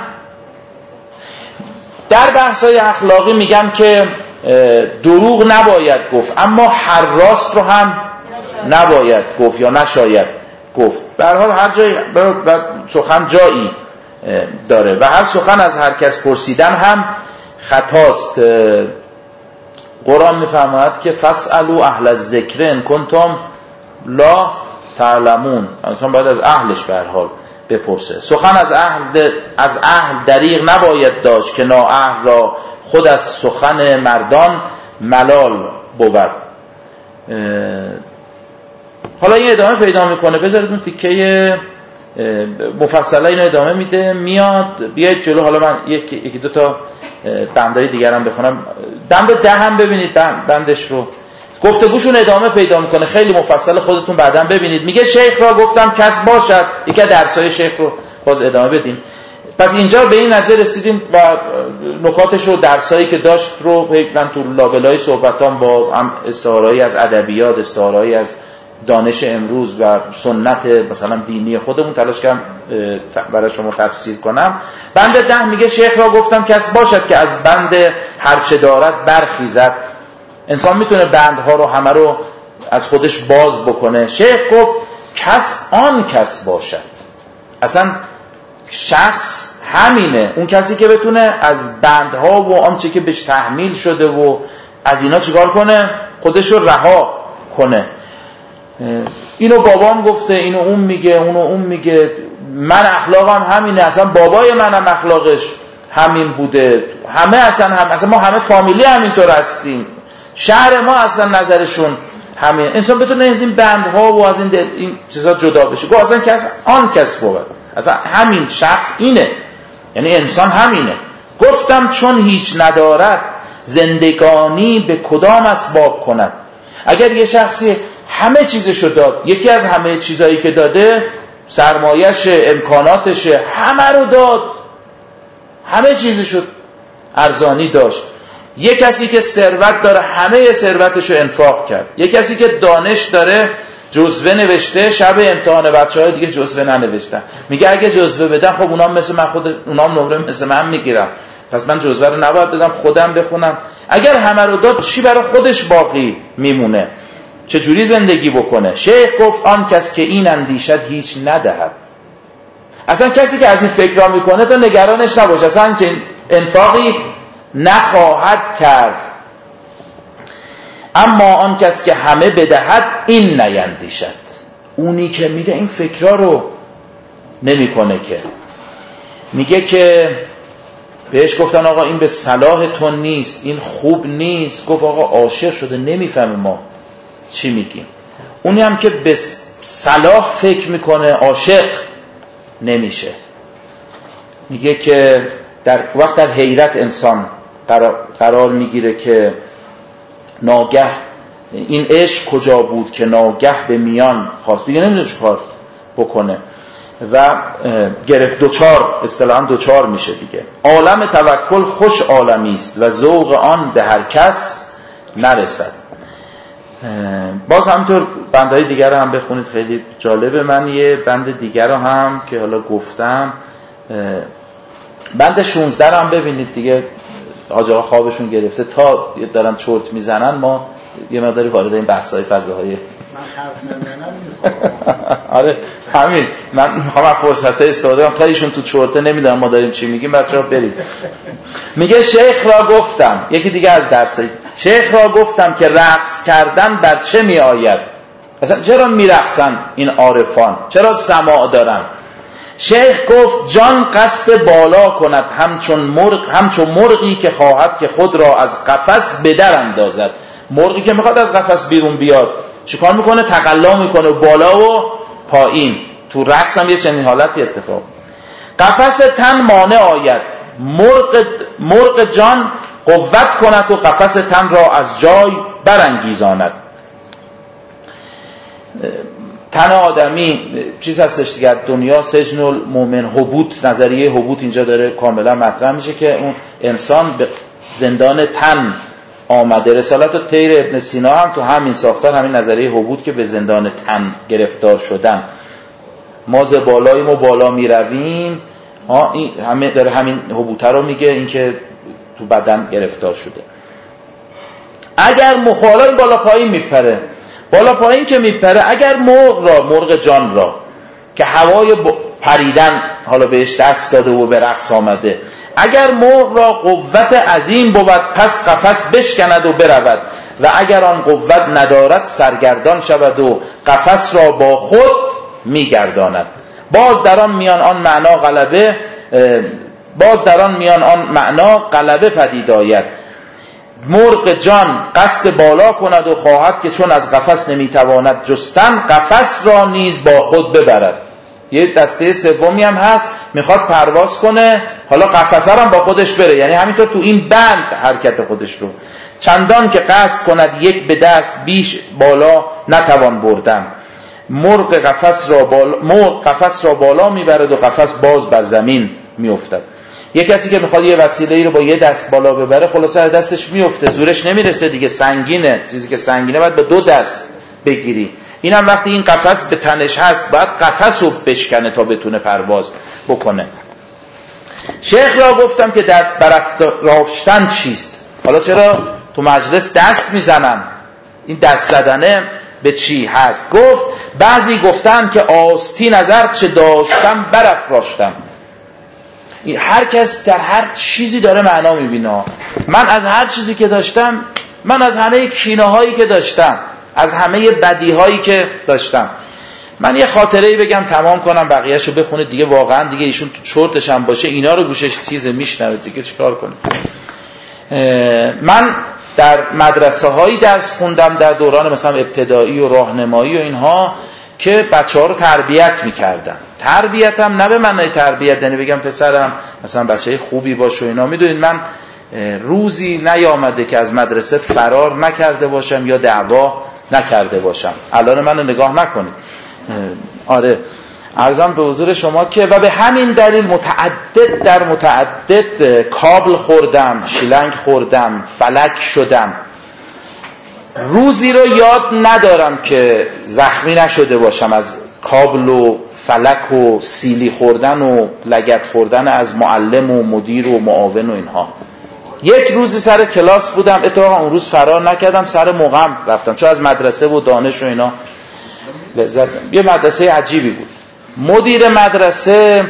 در بحث‌های اخلاقی میگم که دروغ نباید گفت، اما هر راست رو هم نباید گفت یا نشاید گفت. به هر حال هر جای سخن جایی داره و هر سخن از هر کس پرسیدن هم خطاست. قرآن میفرماید که فاسألوا اهل الذکر ان کنتم لا تعلمون. انسان باید از اهلش به هر حال بپرسه. سخن از اهل دریغ نباید داشت که نااهل را خود از سخن مردان ملال بود. حالا این ادامه پیدا میکنه، بذارید اون تیکه مفصله اینو ادامه میده، میاد بیاید جلو. حالا من یکی دو تا بندای دیگر هم بخونم. بند 10 هم ببینید، بندش رو گفتگوشون ادامه پیدا میکنه، خیلی مفصل، خودتون بعداً ببینید. میگه شیخ را گفتم کس باشد، یکی از درسای شیخ رو باز ادامه بدیم. پس اینجا به این نتیجه رسیدیم و نکاتش رو، درسایی که داشت رو من تو لابلای صحبتام با هم استعاره‌ای از ادبیات، استعاره‌ای از دانش امروز و سنت مثلا دینی خودمون تلاش کردم برای شما تفسیر کنم. بند 10 میگه شیخ را گفتم کس باشد که از بند هرچه دارد برخیزد. انسان میتونه بندها رو همه رو از خودش باز بکنه. شیخ گفت آن کس باشد. اصلا شخص همینه، اون کسی که بتونه از بندها و آنچه که بهش تحمیل شده و از اینا چیکار کنه، خودش رو رها کنه. اینو بابام گفته، اینو اون میگه، اونو اون میگه، من اخلاقم همینه، اصلا بابای منم اخلاقش همین بوده، همه اصلا ما همه فامیلی همینطور هستیم، شهر ما اصلا نظرشون همه انسان بتونه از این بندها و از این چیزا جدا بشه. گفت اصلا کس آن کس بود، اصلا همین شخص اینه، یعنی انسان همینه. گفتم چون هیچ ندارد زندگانی به کدام اسباب کند. اگر یه شخصی همه چیزشو داد، یکی از همه چیزایی که داده سرمایه‌ش، امکاناتش، همه رو داد، همه چیزشو ارزانی داشت. یه کسی که ثروت داره همه ثروتشو انفاق کرد. یه کسی که دانش داره جزوه نوشته، شب امتحان بچه‌ها دیگه جزوه ننوشتن، میگه اگه جزوه بدم خب اونام مثل من، اونام نمره مثل من میگیرم، پس من جزوه رو نباید بدم، خودم بخونم. اگر همه رو داد چی برای خودش باقی میمونه؟ چه جوری زندگی بکنه؟ شیخ گفت آن کس که این اندیشد هیچ ندهد. اصلا کسی که از این فکر میکنه تو نگرانش نباش، اصلا که انفاقی نخواهد کرد. اما آن کس که همه بدهد این نیندیشد. اونی که میده این فکرها رو نمیکنه، که میگه که بهش گفتن آقا این به صلاح تو نیست، این خوب نیست. گفت آقا عاشق شده نمیفهمه ما چی میگیم. اونی هم که به صلاح فکر میکنه عاشق نمیشه. میگه که وقت در حیرت انسان قرار میگیره که ناگه این عشق کجا بود که ناگه به میان خواست، دیگه نمیدونه چه کار بکنه و گرفت اصطلاحاً دوچار میشه دیگه. عالم توکل خوش عالمی است و ذوق آن به هر کس نرسد. باز همینطور بندهای دیگر رو هم بخونید، خیلی جالبه. من یه بند دیگر رو هم که حالا گفتم، بند 16 رو هم ببینید دیگه. حاج آقا خوابشون گرفته تا دارن چرت میزنن، ما یه مقداری وارد این بحث‌های فضاهای آره همین، من میخوام از فرصت استفاده کنم تا ایشون تو چرته نمیدونم ما داریم چی میگیم، بچه‌ها برید. میگه شیخ را گفتم، یکی دیگه از درس، شیخ را گفتم که رقص کردن بر چه می آید؟ اصلا چرا میرقصن این عارفان؟ چرا سماع دارن؟ شیخ گفت جان قصد بالا کند همچون مرغی که خواهد که خود را از قفس به در اندازد. مرغی که میخواد از قفس بیرون بیاد چیکار میکنه؟ تقلا میکنه بالا و پایین. تو رقص هم یه چنین حالتی اتفاق. قفس تن مانع آید، مرغ جان قوت کند و قفس تن را از جای برانگیزاند. تن آدمی چیز هستش دیگه، دنیا سجن المؤمن، هبوط، نظریه هبوط اینجا داره کاملا مطرح میشه که اون انسان به زندان تن آمده. رسالت الطیر ابن سینا هم تو همین ساختار همین نظریه هبوط که به زندان تن گرفتار شدن. ما ز بالاییم و بالا میرویم، این همه داره همین هبوطه رو میگه، این که تو بدن گرفتار شده. اگر مخالای بالا پایین میپره، بالا پایین که میپره، اگر مرغ جان را که هوای پریدن حالا بهش دست داده و به رقص آمده، اگر مرغ را قوت عظیم بود پس قفس بشکند و برود و اگر آن قوت ندارد سرگردان شود و قفس را با خود میگرداند. باز در آن میان آن معنا غلبه پدید آید. مرغ جان قصد بالا کند و خواهد که چون از قفس نمیتواند جستن قفس را نیز با خود ببرد. یه دسته سومی هم هست میخواد پرواز کنه، حالا قفسه هم با خودش بره، یعنی همینطور تو این بند حرکت خودش رو. چندان که قصد کند یک به دست بیش بالا نتوان بردن. مرغ قفس را بالا میبرد و قفس باز بر زمین میافتد. یه کسی که میخواد یه وسیله‌ای رو با یه دست بالا ببره، خلاصه از دستش میفته، زورش نمیرسه دیگه، سنگینه. چیزی که سنگینه باید با دو دست بگیری. اینم وقتی این قفس به تنش هست باید قفس رو بشکنه تا بتونه پرواز بکنه. شیخ را گفتم که دست برافراشتن چیست؟ حالا چرا تو مجلس دست میزنن؟ این دست زدنه به چی هست؟ گفت بعضی گفتن که آستین از هر چه داشتم برافراشتم. هر کس در هر چیزی داره معنا میبینه. من از هر چیزی که داشتم، من از همه کینه هایی که داشتم، از همه بدی هایی که داشتم. من یه خاطره‌ای بگم تمام کنم، بقیه‌شو بخونید دیگه. واقعا دیگه ایشون تو چرتش هم باشه اینا رو گوشش چیزه میشنوه دیگه، چیکار کنه. من در مدرسه هایی درس خوندم در دوران مثلا ابتدایی و راهنمایی و اینها که بچه‌ها رو تربیت می‌کردم. تربیتم نه به معنای تربیت یعنی بگم پسرم مثلا بچه خوبی باشه و اینا. میدونید من روزی نیامده که از مدرسه فرار نکرده باشم یا دعوا نکرده باشم. الان منو نگاه نکنید. آره عرضم به حضور شما که و به همین دلیل متعدد کابل خوردم، شیلنگ خوردم، فلک شدم. روزی رو یاد ندارم که زخمی نشده باشم از کابل و فلک و سیلی خوردن و لگد خوردن از معلم و مدیر و معاون و اینها. یک روزی سر کلاس بودم، اتفاقا اون روز فرار نکردم، سر موقعم رفتم چون از مدرسه و دانش و اینا لذت. یه مدرسه عجیبی بود. مدیر مدرسه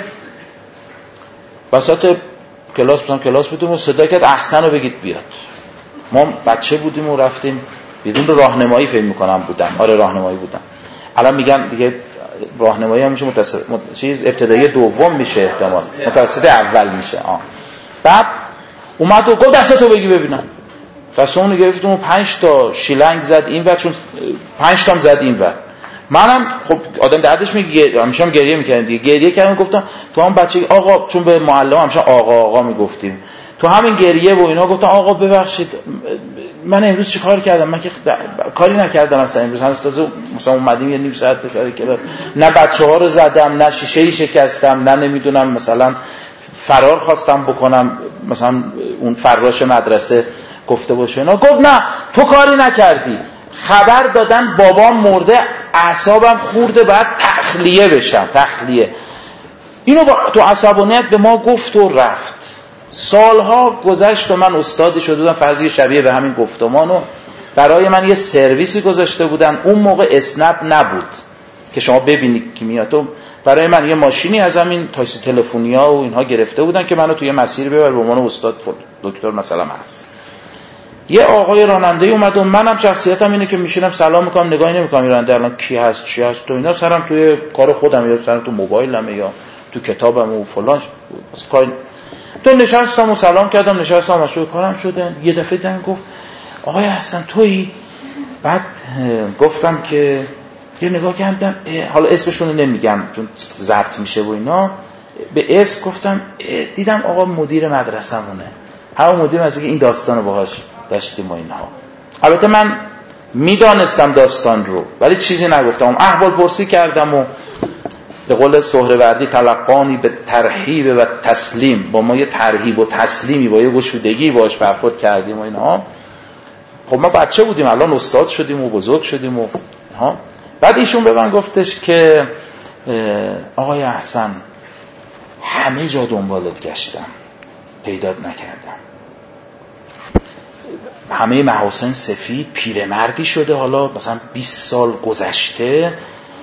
وسط کلاس بودیم و صدا کرد احسن رو بگید بیاد. ما بچه بودیم و رفتیم بدون راهنمایی فکر می‌کنم بودم. آره راهنمایی بودم. الان میگن دیگه راهنمایی هم میشه چیز ابتدایی دوم میشه احتمال. متوسط اول میشه. بعد اومد و گفت دستتو بگی ببینم. دستمون رو گرفتم و 5 تا شیلنگ زد اینور، چون 5 تام زد اینور. منم خب آدم دردش میگه، همیشه هم گریه میکردم دیگه. گریه کردم گفتم تو هم بچه آقا، چون به معلم همیشه آقا میگفتیم، تو همین گریه و اینا گفتم آقا ببخشید من امروز چیکار کردم؟ من که کاری نکردم اصلا. امروز هنوز تازه مثلا اومدیم یه نیم ساعت سر کلاس، نه بچه‌ها رو زدم، نه شیشه‌ای شکستم، نه نمیدونم مثلا فرار خواستم بکنم مثلا اون فراش مدرسه گفته باشه اینا. گفت نه تو کاری نکردی، خبر دادن بابام مرده، اعصابم خورده، باید تخلیه بشم. تخلیه اینو تو عصبانیت به ما گفت و رفت. سالها گذشت و من استادی شده بودم، فرضی شبیه به همین گفتمانو. برای من یه سرویسی گذاشته بودن، اون موقع اسنپ نبود که شما ببینید کی میاد. تو برای من یه ماشینی از همین تاکسی تلفنیا و اینها گرفته بودن که منو توی مسیر ببر به عنوان استاد دکتر مثلا هست. یه آقای راننده اومد و منم شخصیتم اینه که میشینم سلام میکنم، نگاهی نمیکنم راننده الان کی هست چی هست تو اینا، سرم توی کار خودم یا سرم تو موبایلمه یا تو کتابم و فلان. تو نشستم و سلام کردم، نشستم مشغول کارم شدن. یه دفعه دیدم گفت آقای حسن تویی؟ بعد گفتم که یه نگاه کردم، حالا اسمشون رو نمیگم چون ضبط میشه و اینا، به اسم گفتم دیدم آقا مدیر مدرسه‌مونه. همون مدیر مدرسه که این داستانو باهاش داشتیم و اینها. البته من میدانستم داستان رو ولی چیزی نگفتم. احوال پرسی کردم و به قول سهروردی تلقانی به ترحیب و تسلیم، با ما یه ترحیب و تسلیمی با یه گشودگی باش برخورد کردیم و اینها. خب ما بچه بودیم، الان استاد شدیم و بزرگ شدیم و ها. بعد ایشون به من گفتش که آقای احسن همه جا دنبالت گشتم پیدات نکردم، همه محاسن سفید، پیرمردی شده حالا مثلا 20 سال گذشته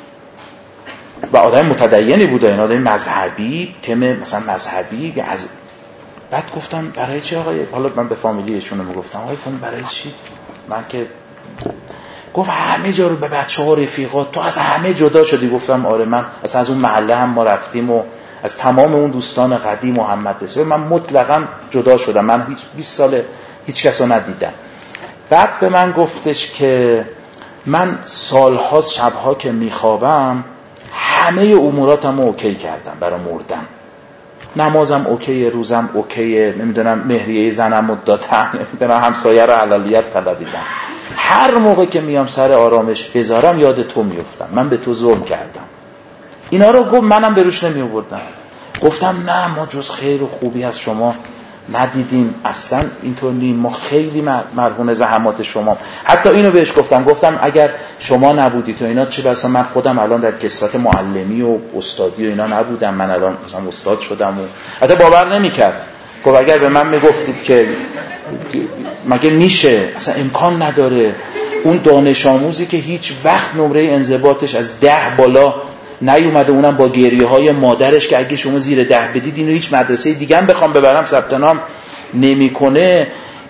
و آدم متدینی بوده، این آدم مذهبی، تم مثلا مذهبی. از بعد گفتم برای چی آقای، حالا من به فامیلیشون میگفتم آقای فامیل برای چی؟ من که گفت همه جا رو به بچه‌ها رفیقات تو از همه جدا شدی. گفتم آره من اصلا از اون محله هم ما رفتیم و از تمام اون دوستان قدیم محمد رسول من مطلقاً جدا شدم. من هیچ 20 سال هیچ کس رو ندیدم. بعد به من گفتش که من سالها شبها که میخوابم همه اموراتم رو اوکی کردم برای مردن. نمازم اوکی، روزم اوکی، نمیدونم مهریه زنم رو دادم، نمیدونم همسایه رو حلالیت طلبیدم. هر موقع که میام سر آرامش بذارم یاد تو میفتم، من به تو ظلم کردم. اینا رو گفت، منم به روش نمی آوردم. گفتم نه ما جز خیر و خوبی از شما ندیدیم، اصلا اینطور نیم، ما خیلی مرهون زحمات شما. حتی اینو بهش گفتم اگر شما نبودید و اینا چه بسا من خودم الان در کسرت معلمی و استادی و اینا نبودم، من الان مثلا استاد شدم. و حتی باور نمی‌کرد. گفت اگر به من میگفتید که مگه میشه، اصلا امکان نداره، اون دانش آموزی که هیچ وقت نمره انضباطش از 10 بالا نیومده، اونم با گریه های مادرش که اگه شما زیر 10 بدید اینو هیچ مدرسه دیگه هم بخوام ببرم ثبت نام نمیکنه،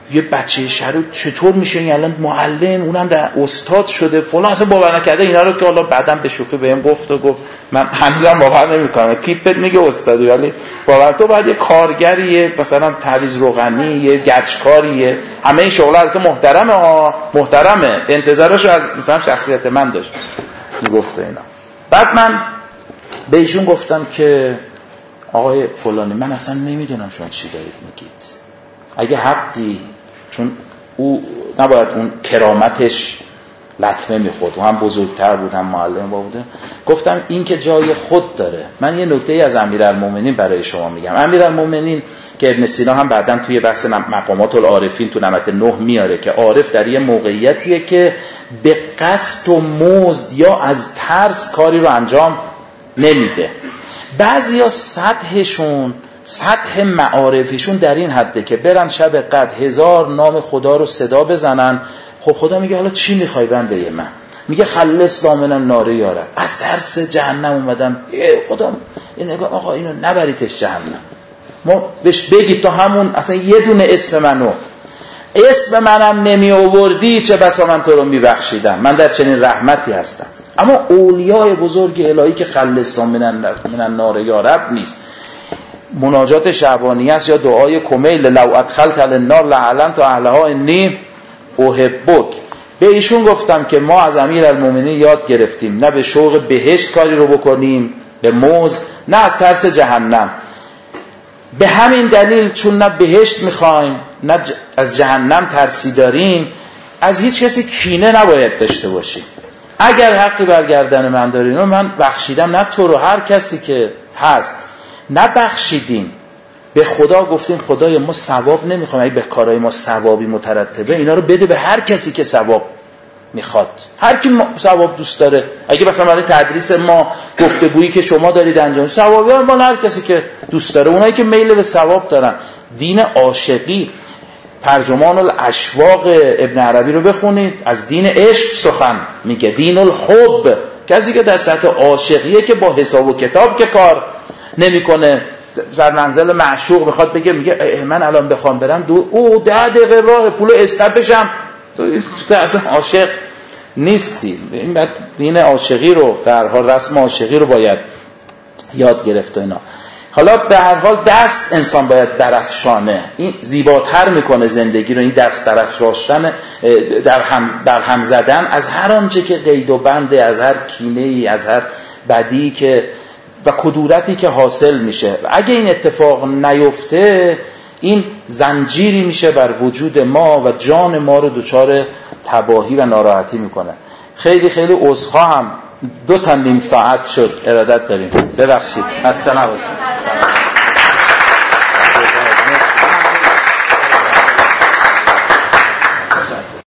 یه بچه شروع چطور میشه این الان معلم، اونم در استاد شده فلان، اصلا باور نکرده اینا رو که حالا بعدم به شوخی بهم گفت من هنوزم باور نمیکنم. تیپت میگه استادی ولی باور تو باید یه کارگریه، مثلا تعویض روغنی، یه گچکاریه، همه این شغلات البته محترمه انتظارشو از مثلا شخصیت من داشت میگفته اینا. بعد من به ایشون گفتم که آقای فلانی من اصلا نمیدونم شما چی دارید میگید، اگه حقی، چون او نباید اون کرامتش لطمه میخورد، او هم بزرگتر بود هم معلم با بوده. گفتم این که جای خود داره. من یه نکته از امیرالمومنین برای شما میگم. امیرالمومنین که ابن سینا هم بعداً توی بحث مقامات العارفین تو نمط 9 میاره که عارف در یه موقعیتیه که به قصد و مزد یا از ترس کاری رو انجام نمیده. بعضیا سطح معارفیشون در این حده که برن شب قدر 1000 نام خدا رو صدا بزنن. خب خدا میگه حالا چی میخوای بنده من؟ میگه خلص من النار یا رب، از ترس جهنم اومدم. خدا این نگاه آقا اینو نبریدش جهنم، ما بهش بگید تو همون اصلا یه دونه اسم منم نمی آوردی چه بسا من تو رو میبخشیدم، من در چنین رحمتی هستم. اما اولیاء بزرگ الهی که خلص من النار یا رب نیست، مناجات شعبانیه است یا دعای کمیل لو ادخلت النار لعلمت اهلها انی احبک. به ایشون گفتم که ما از امیرالمومنین یاد گرفتیم نه به شوق بهشت کاری رو بکنیم به مزد، نه از ترس جهنم. به همین دلیل چون نه بهشت میخوایم نه از جهنم ترسی داریم، از هیچ کسی کینه نباید داشته باشیم. اگر حقی برگردن من دارین من بخشیدم، نه تو رو، هر کسی که هست نبخشیدیم. به خدا گفتیم خدای ما ثواب نمیخوایم، اگه به کارهای ما ثوابی مترتبه اینا رو بده به هر کسی که ثواب میخواد، هر کی ثواب دوست داره. اگه مثلا برای تدریس ما گفتگویی که شما دارید انجام ثوابی مال هر کسی که دوست داره، اونایی که میل به ثواب دارن. دین عاشقی، ترجمان الاشواق ابن عربی رو بخونید، از دین عشق سخن میگه، دین الحب، کسی که در سطح عاشقیه که با حساب و کتاب که کار نمیکنه، در منزل معشوق میخواد بگه، میگه من الان بخوام برم 10 دقیقه راه پول استاب بشم، تو اصلا عاشق نیستی. این بعد دین عاشقی رو در حال رسم عاشقی رو باید یاد گرفت و اینا. حالا به هر حال دست انسان باید درفشانه، این زیباتر میکنه زندگی رو، این دست درفشان در هم زدن از هر آنچه که قید و بنده، از هر کینه‌ای، از هر بدی که و کدورتی که حاصل میشه. اگه این اتفاق نیفته این زنجیری میشه بر وجود ما و جان ما رو دچار تباهی و ناراحتی میکنه. خیلی خیلی عذرخواهم، 2 تا نیم ساعت شد، ارادت داریم، ببخشید، خسته نباشید.